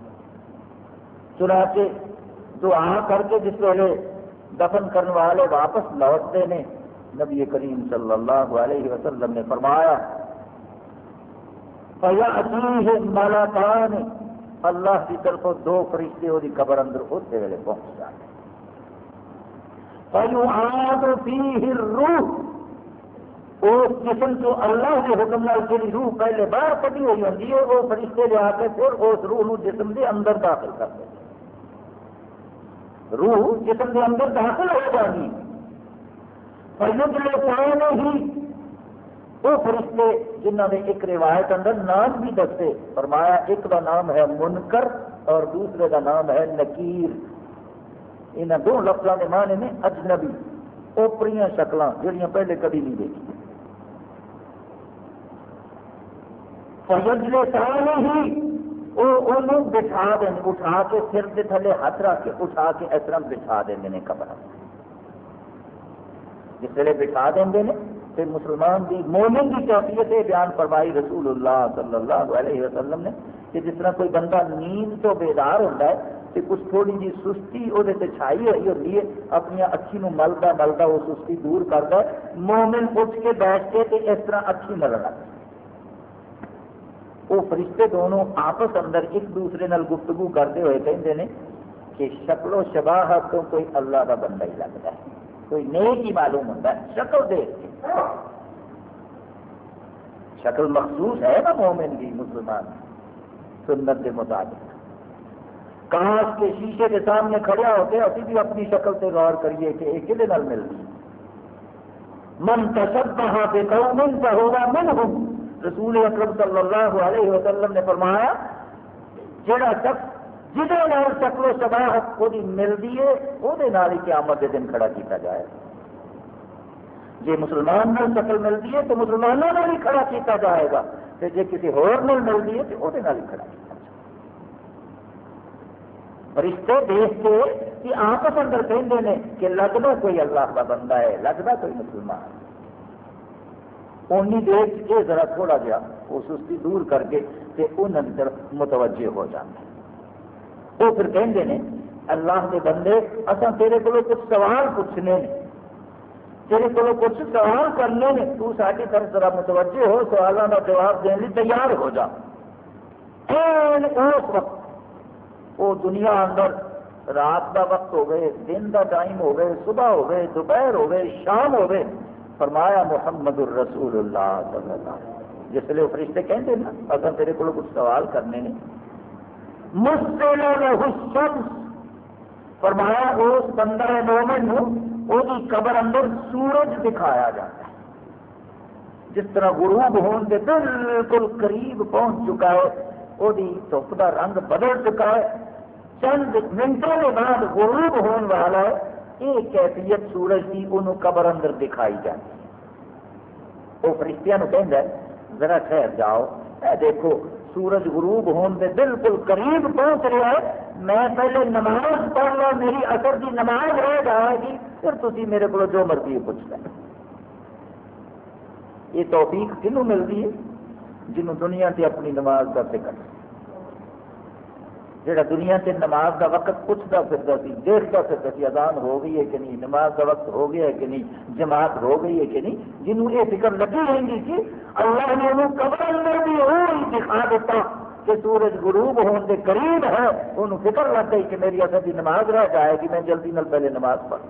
چنانچہ دعا کر کے جس ویلے دفن کرنے والے واپس لوٹتے ہیں، نبی کریم صلی اللہ علیہ وسلم نے فرمایا فَيَأْتِيهِ مَلَكَانِ، اللہ کی طرف دو فرشتے وہ قبر اندر اسی ویلے پہنچ جاتے ہیں۔ فَيُعَادُ فِيهِ الرُّوحُ، اس جسم تو اللہ کے حکم نال جی روح پہلے باہر کٹی ہوئی ہوتی ہے، وہ فرشتے جا کے پھر اس روح نو جسم کے اندر داخل کرتے ہیں۔ روح جسم کے اندر داخل ہو جاتی فَيُجْلِسَانِ ہی، وہ فرشتے جنہوں نے ایک روایت اندر نام بھی دستے، فرمایا ایک کا نام ہے منکر اور دوسرے کا نام ہے نکیر۔ ان دو لفظوں کے معنی نے اجنبی، اوپری شکلاں جہاں پہلے کبھی نہیں دیکھی۔ فَيُجْلِسَانِ ہی، وہ بٹھا دیں، اٹھا کے سر کے تھلے ہاتھ رکھ کے اٹھا کے اس طرح بٹھا دیں قبر۔ جس ویلے بٹھا دیں تو مسلمان دی مومن کی کیفیت بیان فرمائی رسول اللہ صلی اللہ علیہ وسلم نے کہ جس طرح کوئی بندہ نیند تو بیدار ہوتا ہے کہ کچھ تھوڑی جی سستی وہ چھائی ہوئی ہوتی ہے، اپنی اکھی نو ملتا ملتا وہ سستی دور کرتا ہے، مومن اٹھ کے بیٹھ کے تے اس طرح اکھی ملنا۔ وہ فرشتے دونوں آپس اندر ایک دوسرے نال گفتگو کرتے ہوئے کہتے ہیں کہ شکل و شباہت تو کوئی اللہ کا بندہ ہی لگتا ہے، کوئی نیک ہی معلوم ہوتا ہے شکل دیکھ کے۔ شکل مخصوص ہے نا مومن کی، مسلمان سنت کے مطابق۔ کاش کے شیشے کے سامنے کھڑا ہو کے ابھی بھی اپنی شکل سے غور کریے کہ یہ کہدے نال ملتی۔ من تشبہ بقوم فہو منہم، رسول اکرم صلی اللہ علیہ وسلم نے فرمایا جڑا شخص جہاں نال شکل و شباہت وہ ملتی ہے وہ قیامت کے دن کھڑا کیتا جائے۔ جی مسلمان نال شکل ملتی ہے تو مسلمانوں نال ہی کھڑا کیتا جائے گا، جی کسی ہور نال ملتی ہے تو وہ ہی کھڑا کیتا جائے گا۔ فرشتے دیکھ کے کہ آپس اندر کہتے ہیں کہ لگتا کوئی اللہ کا بندہ ہے، لگتا کوئی مسلمان، اونی دیکھ کے ذرا تھوڑا جہا وہ سستی دور کر کے تے انہاں دی طرف متوجہ ہو جاتے ہیں۔ وہ پھر کہتے ہیں اللہ کے بندے اساں تیرے کو کچھ سوال پوچھنے نے، تیرے کو کچھ سوال کرنے نے، تو ساری طرف ذرا متوجہ ہو، سوالوں کا جواب دینے لیے تیار ہو جا۔ اس وقت وہ دنیا اندر رات کا وقت ہو گئے، دن کا ٹائم ہو گئے، صبح ہو گئے، دوپہر ہو گئے، شام ہو گئے، فرمایا محمد الرسول اللہ صلی اللہ علیہ وسلم، جس لیے وہ فرشتے کہتے ہیں نا اگر تیرے کو کچھ سوال کرنے نے، مسل لہ الشمس، فرمایا اس بندہ مومن وہ قبر اندر سورج دکھایا جاتا ہے، جس طرح غروب ہونے کے بالکل قریب پہنچ چکا ہے، وہ دھوپ کا رنگ بدل چکا ہے، چند منٹوں کے بعد غروب ہونے والا ہے، یہ کیفیت سورج کی انہوں قبر اندر دکھائی جاتی ہے۔ وہ فرشتیاں کہتا ہے ذرا ٹھہر جاؤ، اے دیکھو سورج غروب ہونے کے بالکل قریب پہنچ رہا ہے، میں پہلے نماز پڑھ لوں، میری اثر کی نماز رہ جائے گی، پھر تھی میرے کو جو مرضی پوچھ لیں۔ یہ توفیق کنوں ملتی ہے؟ جنہوں دنیا سے اپنی نماز کا فکر، جہاں دنیا سے نماز کا وقت پوچھتا پھرتا سی، دیکھتا پھرتا سی اذان ہو گئی ہے کہ نہیں، نماز کا وقت ہو گیا ہے کہ نہیں، جماعت ہو گئی ہے کہ نہیں، جنہوں یہ فکر لگی رہی تھی، اللہ نے انہوں قبر اندر بھی وہی دکھا دیتا کہ سورج غروب ہونے کے قریب ہے، انہوں فکر لگ گئی کہ میری اثر کی نماز رہ جائے گی، میں جلدی نال پہلے نماز پڑھ۔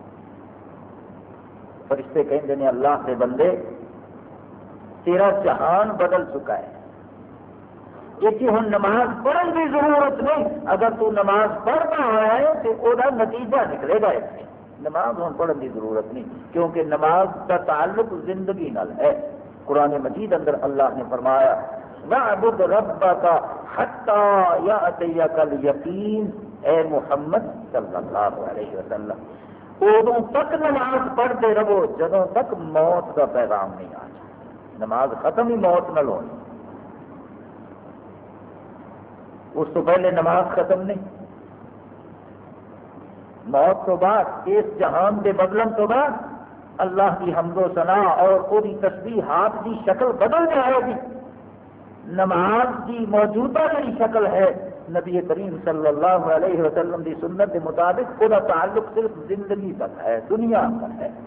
فرشتے کہتے ہیں اللہ کے بندے تیرا جہان بدل چکا ہے، کہ ہن نماز پڑھن کی ضرورت نہیں، اگر تو نماز پڑھتا ہے تو وہ نتیجہ نکلے گا، نماز ہن پڑھن کی ضرورت نہیں، کیونکہ نماز کا تعلق زندگی نال ہے۔ قرآن مجید اندر اللہ نے فرمایا وَاعْبُدْ رَبَّكَ حَتَّى يَأْتِيَكَ الْيَقِينُ، اے محمد صلی اللہ علیہ وسلم ادوں تک نماز پڑھتے رہو جدوں تک موت کا پیغام نہیں آ جائے۔ نماز ختم ہی موت نہ ہونی، اس تو پہلے نماز ختم نہیں۔ موت تو بعد، اس جہان کے بدلن تو بعد اللہ کی حمد و ثنا اور وہی تسبیحات کی شکل بدل جائے گی۔ نماز کی موجودہ جی شکل ہے نبی کریم صلی اللہ علیہ وسلم کی سنت کے مطابق وہ تعلق صرف زندگی تک ہے، دنیا تک ہے۔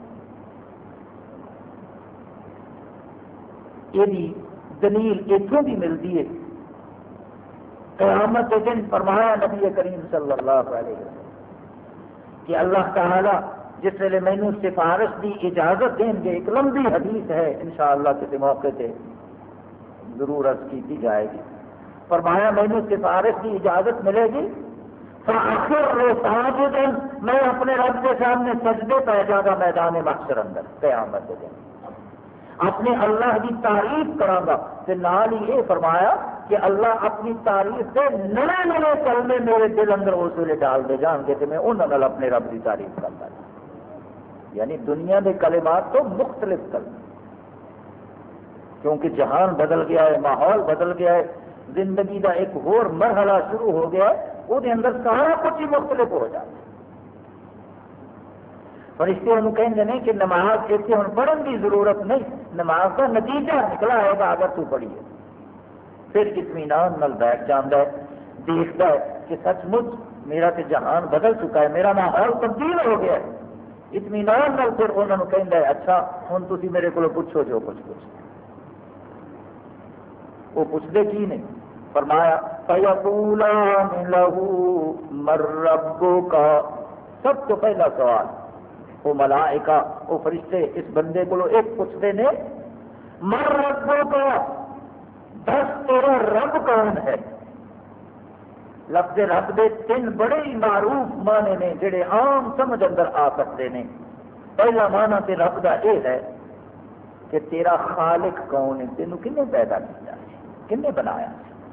یہ دلیل اتوں بھی ملتی ہے، قیامت کے دن فرمایا نبی کریم صلی اللہ علیہ وسلم کہ اللہ تعالی جس ویلے مینو سفارش کی اجازت دیں گے، ایک لمبی حدیث ہے انشاءاللہ کسی موقع سے ضرور عرض کی جائے گی، فرمایا مینو سفارش کی اجازت ملے گی فآخر ساجدا، میں اپنے رب کے سامنے سجدے پہ جا گا میدان محشر اندر قیامت کے دن، اپنے اللہ کی تعریف کراں گا، تے نال ہی یہ فرمایا کہ اللہ اپنی تعریف سے نئے نئے کلمے میرے دل اندر اس ویلے ڈال دے جان گے کہ میں انہوں نے اپنے رب کی تعریف کرتا ہوں۔ یعنی دنیا کے کلمات تو مختلف کلمے، کیونکہ جہان بدل گیا ہے، ماحول بدل گیا ہے، زندگی کا ایک اور مرحلہ شروع ہو گیا ہے، وہ اندر سارا کچھ ہی مختلف ہو جاتا ہے۔ فرشتے انہوں کہیں گے کہ نماز اتنے ہوں پڑھن کی ضرورت نہیں، نماز کا نتیجہ نکلا ہے گا اگر تو پڑھیے، پھر اطمینان نال بیٹھ جاتا ہے، دیکھتا ہے کہ سچ مچ میرا تو جہان بدل چکا ہے، میرا ماحول تبدیل ہو گیا ہے، اطمینان نال پھر انہوں نے کہہ ہے اچھا ہوں تھی میرے کو پوچھو جو کچھ کچھ، وہ پوچھتے کی نہیں، فرمایا فَيَقُولَانِ لَهُ مَن رَبُّكَ، سب تو پہلا سوال وہ ملائکہ وہ فرشتے اس بندے کو ایک پوچھتے نے مَن رَبُّكَ، دس تیرا رب کون ہے۔ لفظ رب دے تین بڑے ہی معروف معنی نے جڑے عام سمجھ اندر آ سکتے ہیں۔ پہلا معنی تے رب دا یہ ہے کہ تیرا خالق کون ہے، تینوں کنے پیدا کیا ہے، کنے بنایا۔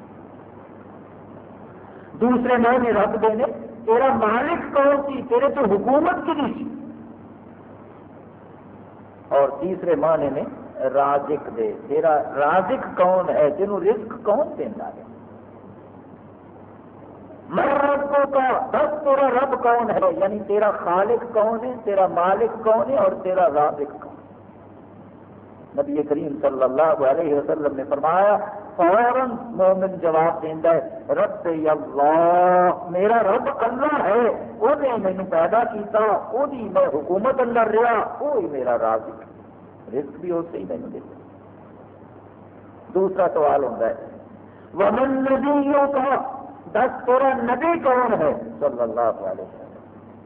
دوسرے معنی رب دے نے تیرا مالک کون سی، تیرے تو حکومت کی نہیں سی۔ اور تیسرے معنی نے رازق دے، تیرا رازق کون ہے، تینوں رزق کون دینا ہے۔ من ربوں کا، بس تیرا رب کون ہے، یعنی تیرا خالق کون ہے، تیرا مالک کون ہے اور تیرا رازق کون ہے۔ نبی کریم صلی اللہ علیہ وسلم نے فرمایا فوراً مومن جواب دینا ہے رب اللہ، میرا رب اللہ ہے، وہ نے مینو پیدا کیتا، وہ میں حکومت اندر رہا، وہی میرا رازق، رزق بھی اسے ہی مینو دیتا۔ دوسرا سوال ہوتا ہے ومن نبیوں کا، دس تیرا نبی کون ہے صلی اللہ علیہ وسلم۔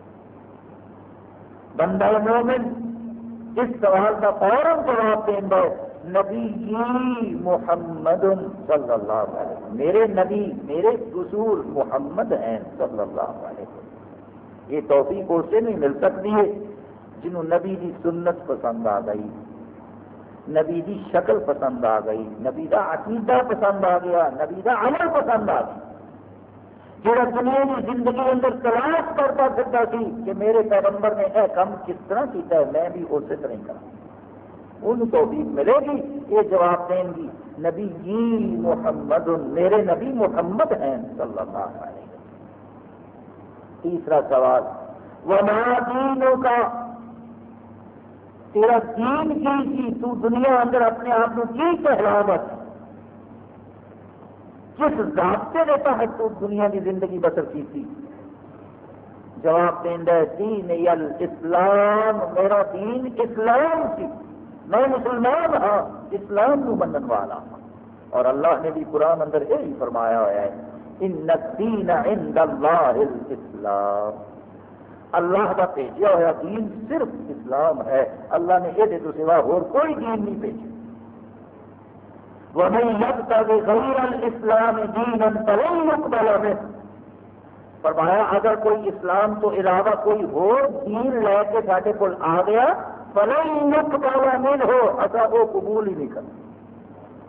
بندہ مومن اس سوال کا فوراً جواب دینا ہے نبی محمد صلی اللہ علیہ وسلم، میرے نبی میرے رسول محمد ہیں صلی اللہ علیہ وسلم۔ یہ توفیق اسے نہیں مل سکتی ہے جنہوں نبی کی سنت پسند آ گئی، نبی کی شکل پسند آ گئی، نبی کا عقیدہ پسند آ گیا، نبی کا عمل پسند آ گیا، جہاں دنیا کی زندگی اندر تلاش کرتا پھرتا سی کہ میرے پیغمبر نے یہ کام کس طرح کیتا ہے میں بھی اسی طرح ہی کروں، ان توفیق ملے گی، یہ جواب دیں گی نبی جی محمد، میرے نبی محمد ہیں صلی اللہ علیہ وسلم۔ تیسرا سوال وما دینوں کا، تیرا دین کی تھی، تو دنیا اندر اپنے آپ کو کی کہلاوت، کس ضابطے کے تحت تو دنیا کی زندگی بسر کی تھی۔ جواب دینا ہے دین الاسلام، میرا دین اسلام سی، میں مسلمان ہاں، اسلام کو منن والا ہوں۔ اور اللہ نے بھی قرآن اندر یہی فرمایا ہوا ہے ان الدین عند اللہ الاسلام، اللہ کا بھیجا ہوا دین صرف اسلام ہے، اللہ نے یہ تو سوا اور کوئی دین نہیں بھیجا۔ وَمَن يَبْتَغِ غَيْرَ الْإِسْلَامِ دِينًا فَلَن يُقْبَلَ مِنْهُ، فرمایا اگر کوئی اسلام تو علاوہ کوئی اور دین لے کے سارے کو آ گیا فَلَن يُقْبَلَ مِنْهُ، اصا وہ قبول ہی نہیں کرتا۔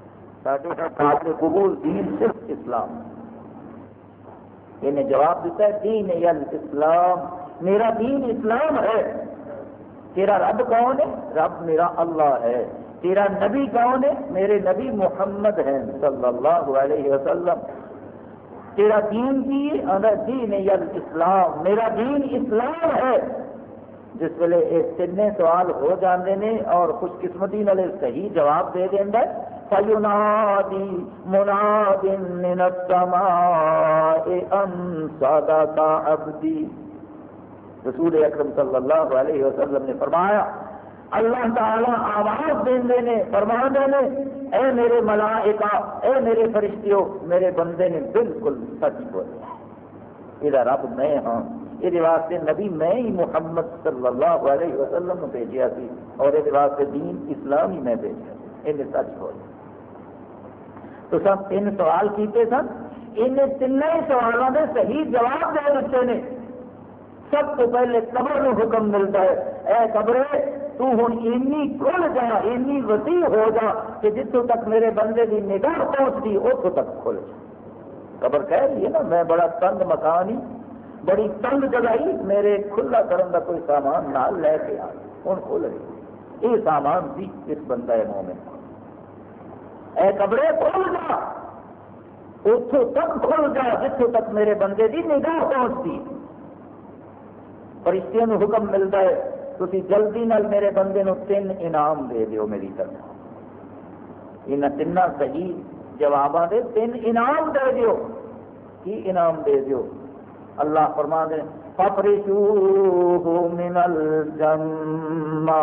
ساڈے قابل قبول دین صرف اسلام. انہیں جواب دیتا ہے دین الاسلام، میرا دین اسلام ہے. تیرا رب کون ہے؟ رب میرا اللہ ہے. تیرا نبی کون ہے؟ میرے نبی محمد ہیں صلی اللہ علیہ وسلم. تیرا دین کی دین الاسلام، میرا دین اسلام ہے. جس ویلے یہ تین سوال ہو جاندے نے اور خوش قسمتی والے صحیح جواب دے دینا فَيُنَادِي مُنَادٍ مِّنَ السَّمَاءِ أَن صَدَقَ عَبْدِي. رسول اکرم صلی اللہ علیہ وسلم نے فرمایا اللہ تعالی آواز دے نے فرما دے نے اے میرے ملائکہ، اے میرے فرشتیوں، میرے بندے نے بالکل سچ بولیا. یہ رب میں ہاں، یہ واسطے نبی میں ہی محمد صلی اللہ علیہ وسلم نے بھیجا سی اور یہ واسطے دین اسلام ہی میں بھیجا. یہ سچ بولیا. تو سب تین سوال کیتے سن، ان تین سوالوں کے صحیح جواب دے دیتے ہیں. سب تو پہلے قبر کو حکم ملتا ہے اے قبرے تو ہوں اینی کھل جا، اینی وسیع ہو جا کہ جتوں تک میرے بندے کی نگاہ پہنچتی اتوں تک کھل جا. قبر کہہ رہی ہے نا میں بڑا تنگ مکان ہی، بڑی تنگ جگہ ہی، میرے کھلا کرن کا کوئی سامان نہ لے کے آ ہوں کھل رہی. یہ سامان سی اس بندہ ہے مومن کو. اے قبرے کھل جا، اتوں تک کھل جا جتوں تک میرے بندے کی نگاہ پہنچتی. فرشتیوں کو حکم ملتا ہے تسی جلدی نال میرے بندے نو تین انعام دے دیو میری طرف. ان تین صحیح جواباں دے تین انعام دے دیو. کی انعام دے دیو؟ اللہ فرما دے فَفْرِشُوهُ مِنَ الْجَنَّةِ،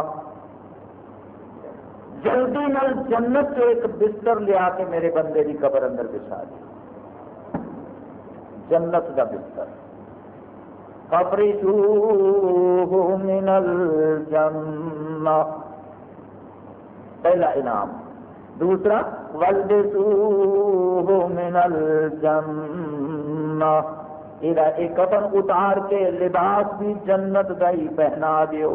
جلدی نال جنت سے ایک بستر لیا کے میرے بندے کی قبر اندر بچھا دے. جنت کا بستر. فَفْرِشُوهُ مِنَ الْجَنَّةِ پہلا انعام. دوسرا وَالْبِسُوهُ مِنَ الْجَنَّةِ ایک کفن اتار کے لباس بھی جنت کا ہی پہنا دیو.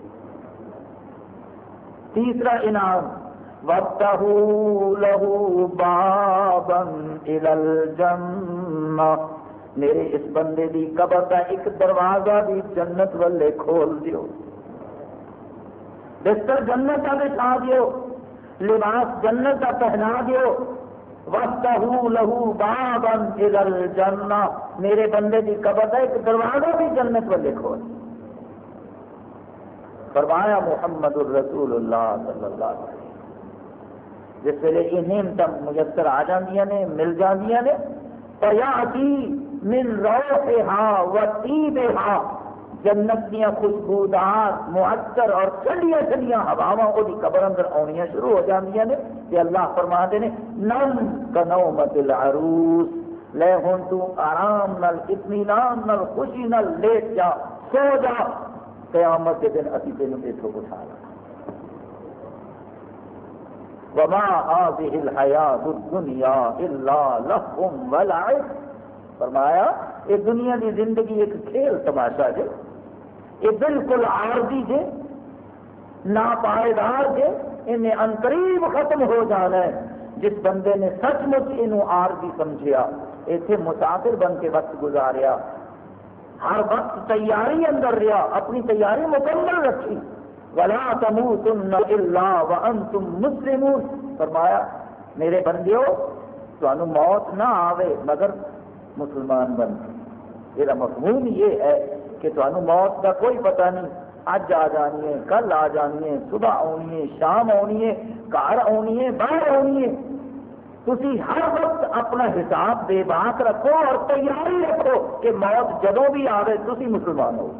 تیسرا انعام وَافْتَحُوا لَهُ بَابًا إِلَى الْجَنَّةِ میرے اس بندے دی قبر کا ایک دروازہ بھی جنت والے کھول دیو. بستر جنت کا بچھا دیو، لباس جنت کا پہنا دیو. وَافْتَحُوا لَهُ بَابًا إِلَى الْجَنَّةِ میرے بندے کی قبر کا ایک دروازہ بھی جنت والے کھول. فرمایا محمد الرسول اللہ صلی اللہ علیہ وسلم جس ویلے یہ نعمت میسر آ جاندیاں نے مل جاندیاں نے فَيَأْتِي مِن رَوْحِهَا وَطِيبِهَا جنت دیا خوشبودار معطر اور ٹھنڈیاں ٹھنڈیاں ہواواں وہ قبر اندر آنیاں شروع ہو جاندیاں نے کہ اللہ فرماتے ہیں نم کنومت العروس لے ہوں تو آرام نال اطمینان نال خوشی نال لیٹ جا سو جا قیامت کے دن اسی تینوں اتوں اٹھا لا. وما هذه الحیات الدنیا الا لهو ولعب فرمایا یہ دنیا کی زندگی ایک کھیل تماشا ہے، یہ بالکل عارضی ہے، ناپائیدار ہے، انہیں انقریب ختم ہو جانا ہے. جس بندے نے سچ مچ انہوں عارضی سمجھیا ایتھے مسافر بن کے وقت گزاریا، ہر وقت تیاری اندر رہا، اپنی تیاری مکمل رکھی. وَلَا تَمُوتُنَّ إِلَّا وَأَنْتُمْ مُسْلِمُونَ فرمایا میرے بندیو تمہیں موت نہ آوے مگر مسلمان بن. یہ مفہوم یہ ہے کہ تمہیں موت کا کوئی پتہ نہیں، اج آ جانی ہے، کل آ جانی ہے، صبح آنی ہے، شام آنی ہے، گھر آنی ہے، باہر آنی ہے. تسی ہر وقت اپنا حساب بے باک رکھو اور تیاری رکھو کہ موت جدوں بھی آئے تسی مسلمان ہو.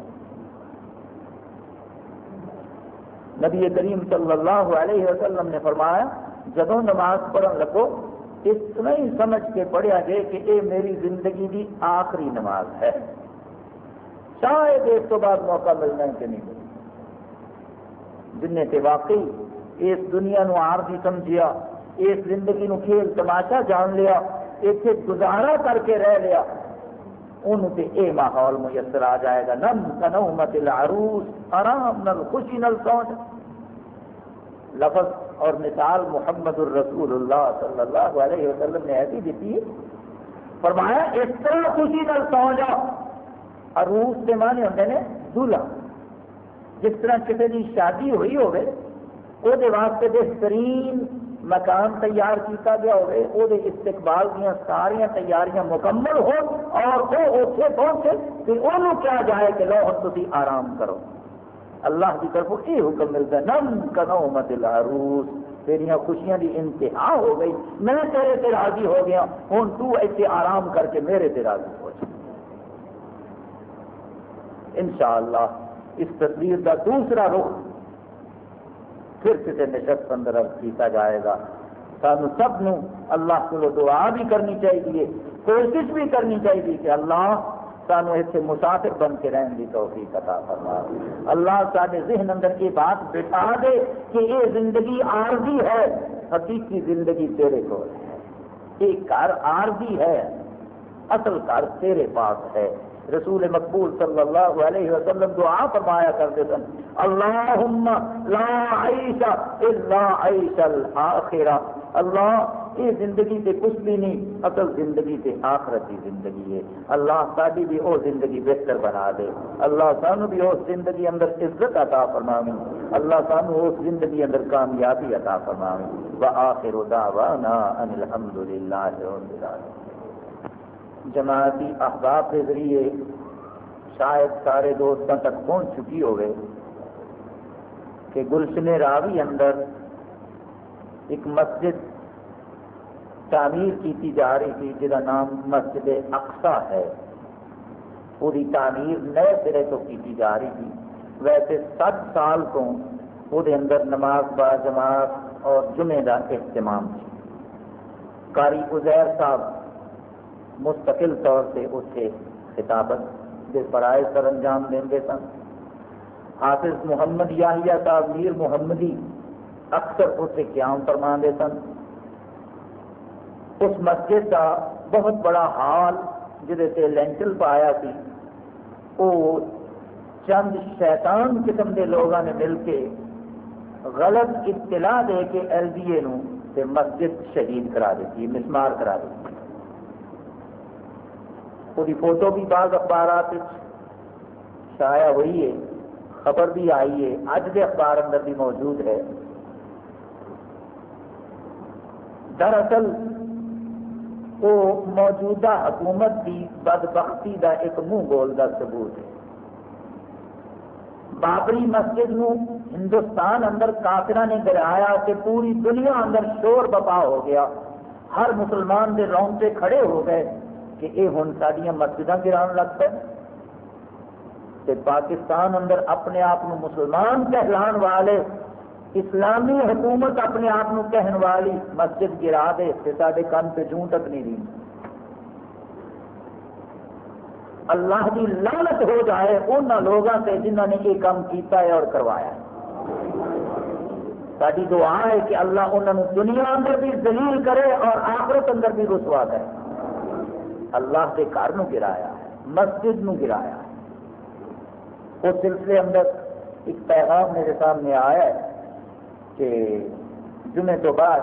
نبی کریم صلی اللہ علیہ وسلم نے فرمایا جدوں نماز پڑھن لگو اس طرح ہی سمجھ کے پڑھیا جائے کہ یہ میری زندگی کی آخری نماز ہے، شاید اس تو بعد موقع ملنا ہے کہ نہیں ملنا. جن نے واقعی اس دنیا نو عارضی سمجھیا، اس زندگی نو کھیل تماشا جان لیا، اتنے گزارا کر کے رہ لیا، ان سے اے ماحول میسر آ جائے گا. نم کنومت العروس آرام نال خوشی نال سو جا. لفظ اور مثال محمد الرسول اللہ صلی اللہ علیہ وسلم نے ایسی دیتی ہے، فرمایا اس طرح خوشی نال سو جا. عروس کے معنی ہوتے ہیں دلہا. جس طرح کسی کی شادی ہوئی ہوگی وہ واسطے بہترین مکان تیار کیتا گیا ہوگی، وہ استقبال دیا ساریا تیاریاں مکمل ہو اور وہ اتنے پہنچے پھر انہوں کیا جائے کہ لو ہم تھی آرام کرو. اللہ کی طرف یہ حکم ملتا ہے نم کنومت العروس، تیریاں خوشیاں دی انتہا ہو گئی، میں تیرے تے راضی ہو گیا، ہوں تو ایسے آرام کر کے میرے تے راضی ہو جا. انشاءاللہ اس تصویر کا دوسرا رخ پھر کسی نشست اندر کیتا جائے گا. سانو سب نو اللہ کو دعا بھی کرنی چاہیے، کوشش بھی کرنی چاہیے کہ اللہ سانو ایسے مسافر بن کے رہن کی توفیق عطا فرما. اللہ سارے ذہن اندر یہ بات بٹھا دے کہ یہ زندگی عارضی ہے، حقیقی زندگی تیرے کو ہے. یہ گھر عارضی ہے، اصل گھر تیرے پاس ہے. رسول مقبول صلی اللہ علیہ وسلم دعا فرمایا کرتے سن اللہم لا عیش الا عیش الاخرہ. اللہ یہ زندگی سے کچھ بھی نہیں، اصل زندگی سے آخرتی زندگی ہے. اللہ ساری بھی وہ زندگی بہتر بنا دے. اللہ سانو بھی اس زندگی اندر عزت عطا فرماویں. اللہ سانو اس زندگی اندر کامیابی عطا فرماویں. وآخر دعوانا ان الحمد للہ رب العالمین. جماعتی احباب کے ذریعے شاید سارے دوستوں تک پہنچ چکی ہوگی کہ گلشن راوی اندر ایک مسجد تعمیر کی جا رہی تھی جہاں نام مسجد اقصی ہے. پوری تعمیر نئے سرے تو کی جا رہی تھی. ویسے سات سال کو وہ اندر نماز با جماعت اور جمعے کا اہتمام تھی. قاری عزیر صاحب مستقل طور سے اسے خطابت کے فرائض سر انجام دیں سن. حافظ محمد یاحیہ صاحب میر محمدی اکثر اسے قیام فرما دے سن. اس مسجد کا بہت بڑا ہال جہد سے لینٹل پایا سی وہ چند شیطان قسم کے لوگوں نے مل کے غلط اطلاع دے کے ایل ڈی اے نو تے مسجد شہید کرا دیتی، مسمار کرا دیتی. پوری فوٹو بھی بعض اخبارات شائع ہوئی ہے، خبر بھی آئی ہے، اج کے اخبار اندر بھی موجود ہے. دراصل وہ موجودہ حکومت کی بدبختی کا ایک منہ بول کا ثبوت ہے. بابری مسجد نو ہندوستان اندر کافرہ نے گرایا کہ پوری دنیا اندر شور بپا ہو گیا. ہر مسلمان کے رونگٹے کھڑے ہو گئے کہ یہ ہوں ساریا مسجداں گران لگ پے. پاکستان اندر اپنے آپ کو مسلمان کہلان والے اسلامی حکومت اپنے آپ کو کہن والی مسجد گرا دے تے سارے کن پہ جوں تک نہیں رہی. اللہ کی لعنت ہو جائے ان لوگوں سے جنہوں نے یہ کام کیتا ہے اور کروایا ہے. ساری دعا ہے کہ اللہ انہوں نے دنیا اندر بھی ذلیل کرے اور آخرت اندر بھی رسوا کرے. اللہ کے گھر نو گرایا ہے، مسجد نو گرایا ہے. اس سلسلے اندر ایک پیغام میرے سامنے آیا ہے کہ جمعے تو بعد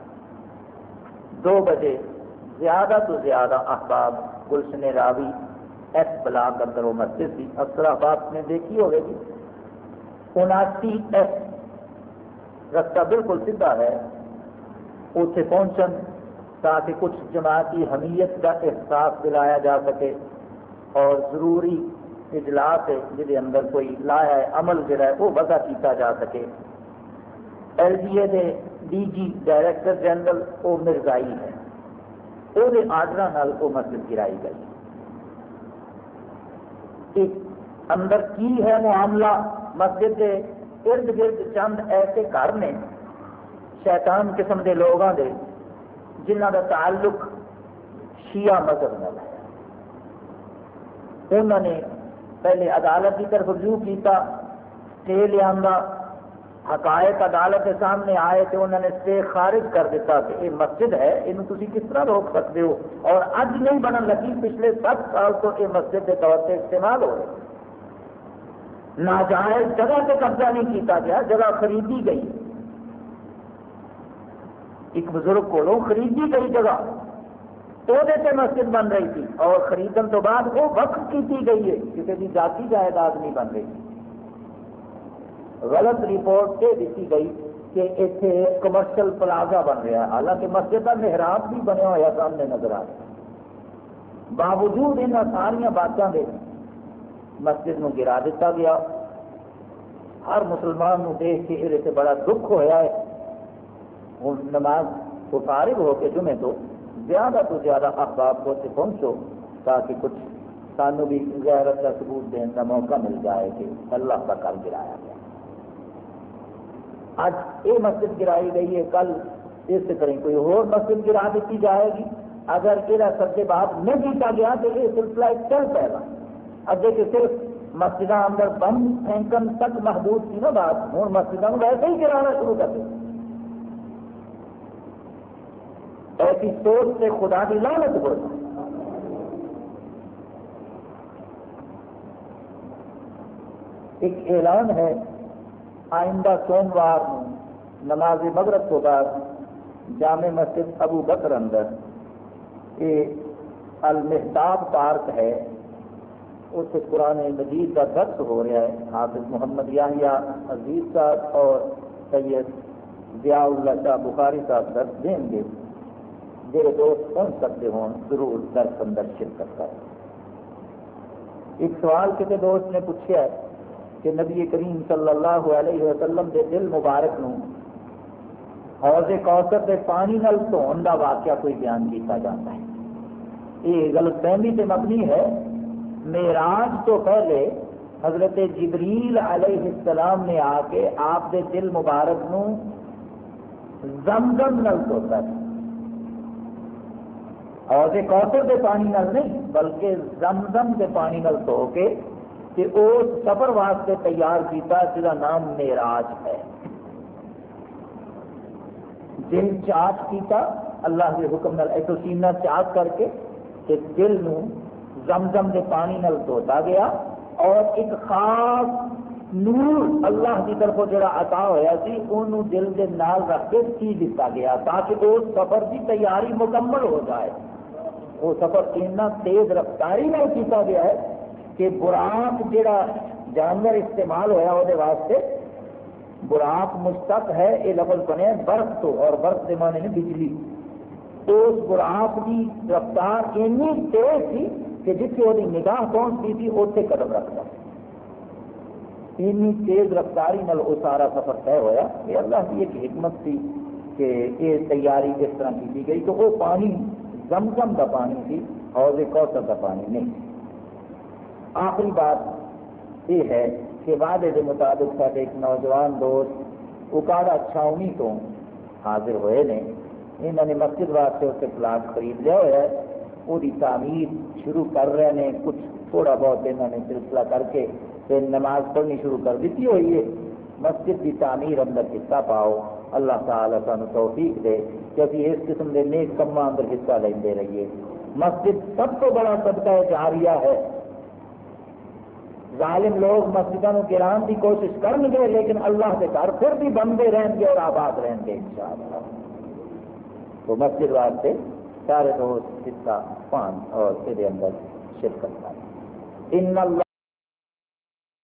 دو بجے زیادہ تو زیادہ احباب گلشن راوی ایس بلاک اندر وہ مسجد تھی، اکثر احباب نے دیکھی ہوگی اناسی ایس رستہ بالکل سیدھا ہے. اتنے پہنچن تاکہ کچھ جماعتی حمیت کا احساس دلایا جا سکے اور ضروری اجلاس ہے جہد اندر کوئی لایا ہے عمل جڑا ہے وہ وضع کیتا جا سکے. ایل ڈی اے دے ڈی جی ڈائریکٹر جنرل وہ مرزائی ہے، وہ آرڈر نال وہ مسجد گرائی گئی. ایک اندر کی ہے معاملہ مسجد کے ارد گرد چند ایسے گھر نے شیطان قسم کے لوگوں کے جنہ کا تعلق شیعہ مذہب نال ہے. انہوں نے پہلے عدالت کی طرف رجوع کیتا، اسٹے لیا، حقائق عدالت کے سامنے آئے تو انہوں نے اسٹے خارج کر دیتا کہ یہ مسجد ہے، یہ تھی کس طرح روک سکتے ہو، اور اج نہیں بنن لگی، پچھلے سات سال تو یہ مسجد کے طور سے استعمال ہو رہے. ناجائز جگہ سے قبضہ نہیں کیتا گیا، جگہ خریدی گئی. ایک بزرگ کو خریدی گئی جگہ وہ مسجد بن رہی تھی اور خریدن تو بعد وہ وقف کی گئی ہے، کسی کی ذاتی جائیداد نہیں بن رہی. غلط رپورٹ یہ دیتی گئی کہ اتنے کمرشل پلازا بن رہا ہے، حالانکہ مسجد کا محراب بھی بنیا ہوا سامنے نظر آ رہا. باوجود ان ساریا باتوں کے مسجد کو گرا دیتا گیا. ہر مسلمان کو دیکھ کے یہ بڑا دکھ ہویا ہے. ہوں نماز کو فارغ ہو کے جمعے تو زیادہ تو زیادہ احباب کو سے پہنچو تاکہ کچھ سانو بھی غیرت کا ثبوت دینے کا موقع مل جائے کہ اللہ کا کل گرایا گیا. اج یہ مسجد گرائی گئی ہے، کل اس طرح کوئی اور مسجد گرا دیتی جائے گی. اگر یہ سب کے بعد نہیں کیتا گیا تو یہ سلسلہ چل پائے گا. اگے کہ صرف مسجد اندر بم پھینکن تک محدود تھی نا بات، ہوں مسجدوں کو ویسے ہی گرانا شروع کر دیں. ایسی سوچ سے خدا کی لعنت ہو جائے. ایک اعلان ہے، آئندہ سوموار نماز مغرب کے بعد جامع مسجد ابو بکر اندر یہ المحتاب پارک ہے، اس قرآن مجید کا درس ہو رہا ہے. حافظ محمد یحییٰ عزیز صاحب اور سید ضیاء اللہ شاہ بخاری صاحب درس دیں گے. میرے دوست پہنچ سکتے ہوں ضرور درس اندر شرکت کریں. ایک سوال کسی دوست نے پوچھا ہے کہ نبی کریم صلی اللہ علیہ وسلم کے دل مبارک نو حوض کوثر کے پانی نال دھون کا واقعہ کوئی بیان کیا جاتا ہے. یہ غلط فہمی سے مبنی ہے. معراج تو پہلے حضرت جبریل علیہ السلام نے آ کے آپ کے دل مبارک نو زمزم نال دھوتا ہے. حوض کوثر کے پانی نال نہیں بلکہ زمزم کے پانی نال دھو کے کہ اس سفر واسطے تیار کیتا جس کا نام معراج ہے. دل چاک کیتا اللہ کے حکم نال ایسو سینہ چاک کر کے کہ دل نو زمزم کے پانی نال دھوتا گیا اور ایک خاص نور اللہ کی طرف جڑا عطا ہوا سی انہوں دل کے نال رکھ کے سی دیتا گیا تاکہ اس سفر کی تیاری مکمل ہو جائے. وہ سفر اتنا تیز رفتاری میں کیتا گیا ہے کہ براق جڑا جانور استعمال ہوا وہ واسطے براق مشتق ہے، یہ لفظ بنے برف تو، اور برف کے معنی نے بجلی. اس براق کی رفتار اتنی تیز تھی کہ جتنے وہ نگاہ پہنچتی تھی اتنے قدم رکھتا. اتنی تیز رفتاری نال وہ سارا سفر طے ہوا. یہ اللہ کی ایک حکمت تھی کہ یہ تیاری اس طرح کی گئی. تو وہ پانی زمزم کا پانی تھی، حوض کوثر کا پانی نہیں. آخری بات یہ ہے کہ وعدے کے مطابق سارے ایک نوجوان دوست اکاڑا چھاؤنی تو حاضر ہوئے نے. انہوں نے مسجد واسطے اس سے پلاٹ خرید لیا ہوا ہے، وہ تعمیر شروع کر رہے ہیں. کچھ تھوڑا بہت انہوں نے سلسلہ کر کے پھر نماز پڑھنی شروع کر دیتی ہوئی ہے. مسجد کی تعمیر اندر حصہ پاؤ. اللہ تعالیٰ سانو توفیق دے کہ ابھی اس قسم کے نیک کماں اندر حصہ لیندے رہیے. مسجد سب کو بڑا صدقہ جاریہ ہے. ظالم لوگ مسجدوں کو گران کی کوشش کریں گے لیکن اللہ کے گھر پھر بھی بنتے رہیں گے اور آباد رہیں گے انشاءاللہ. تو مسجد واسطے سارے دوست حصہ پان اور اس اندر شرکت کریں. ان اللہ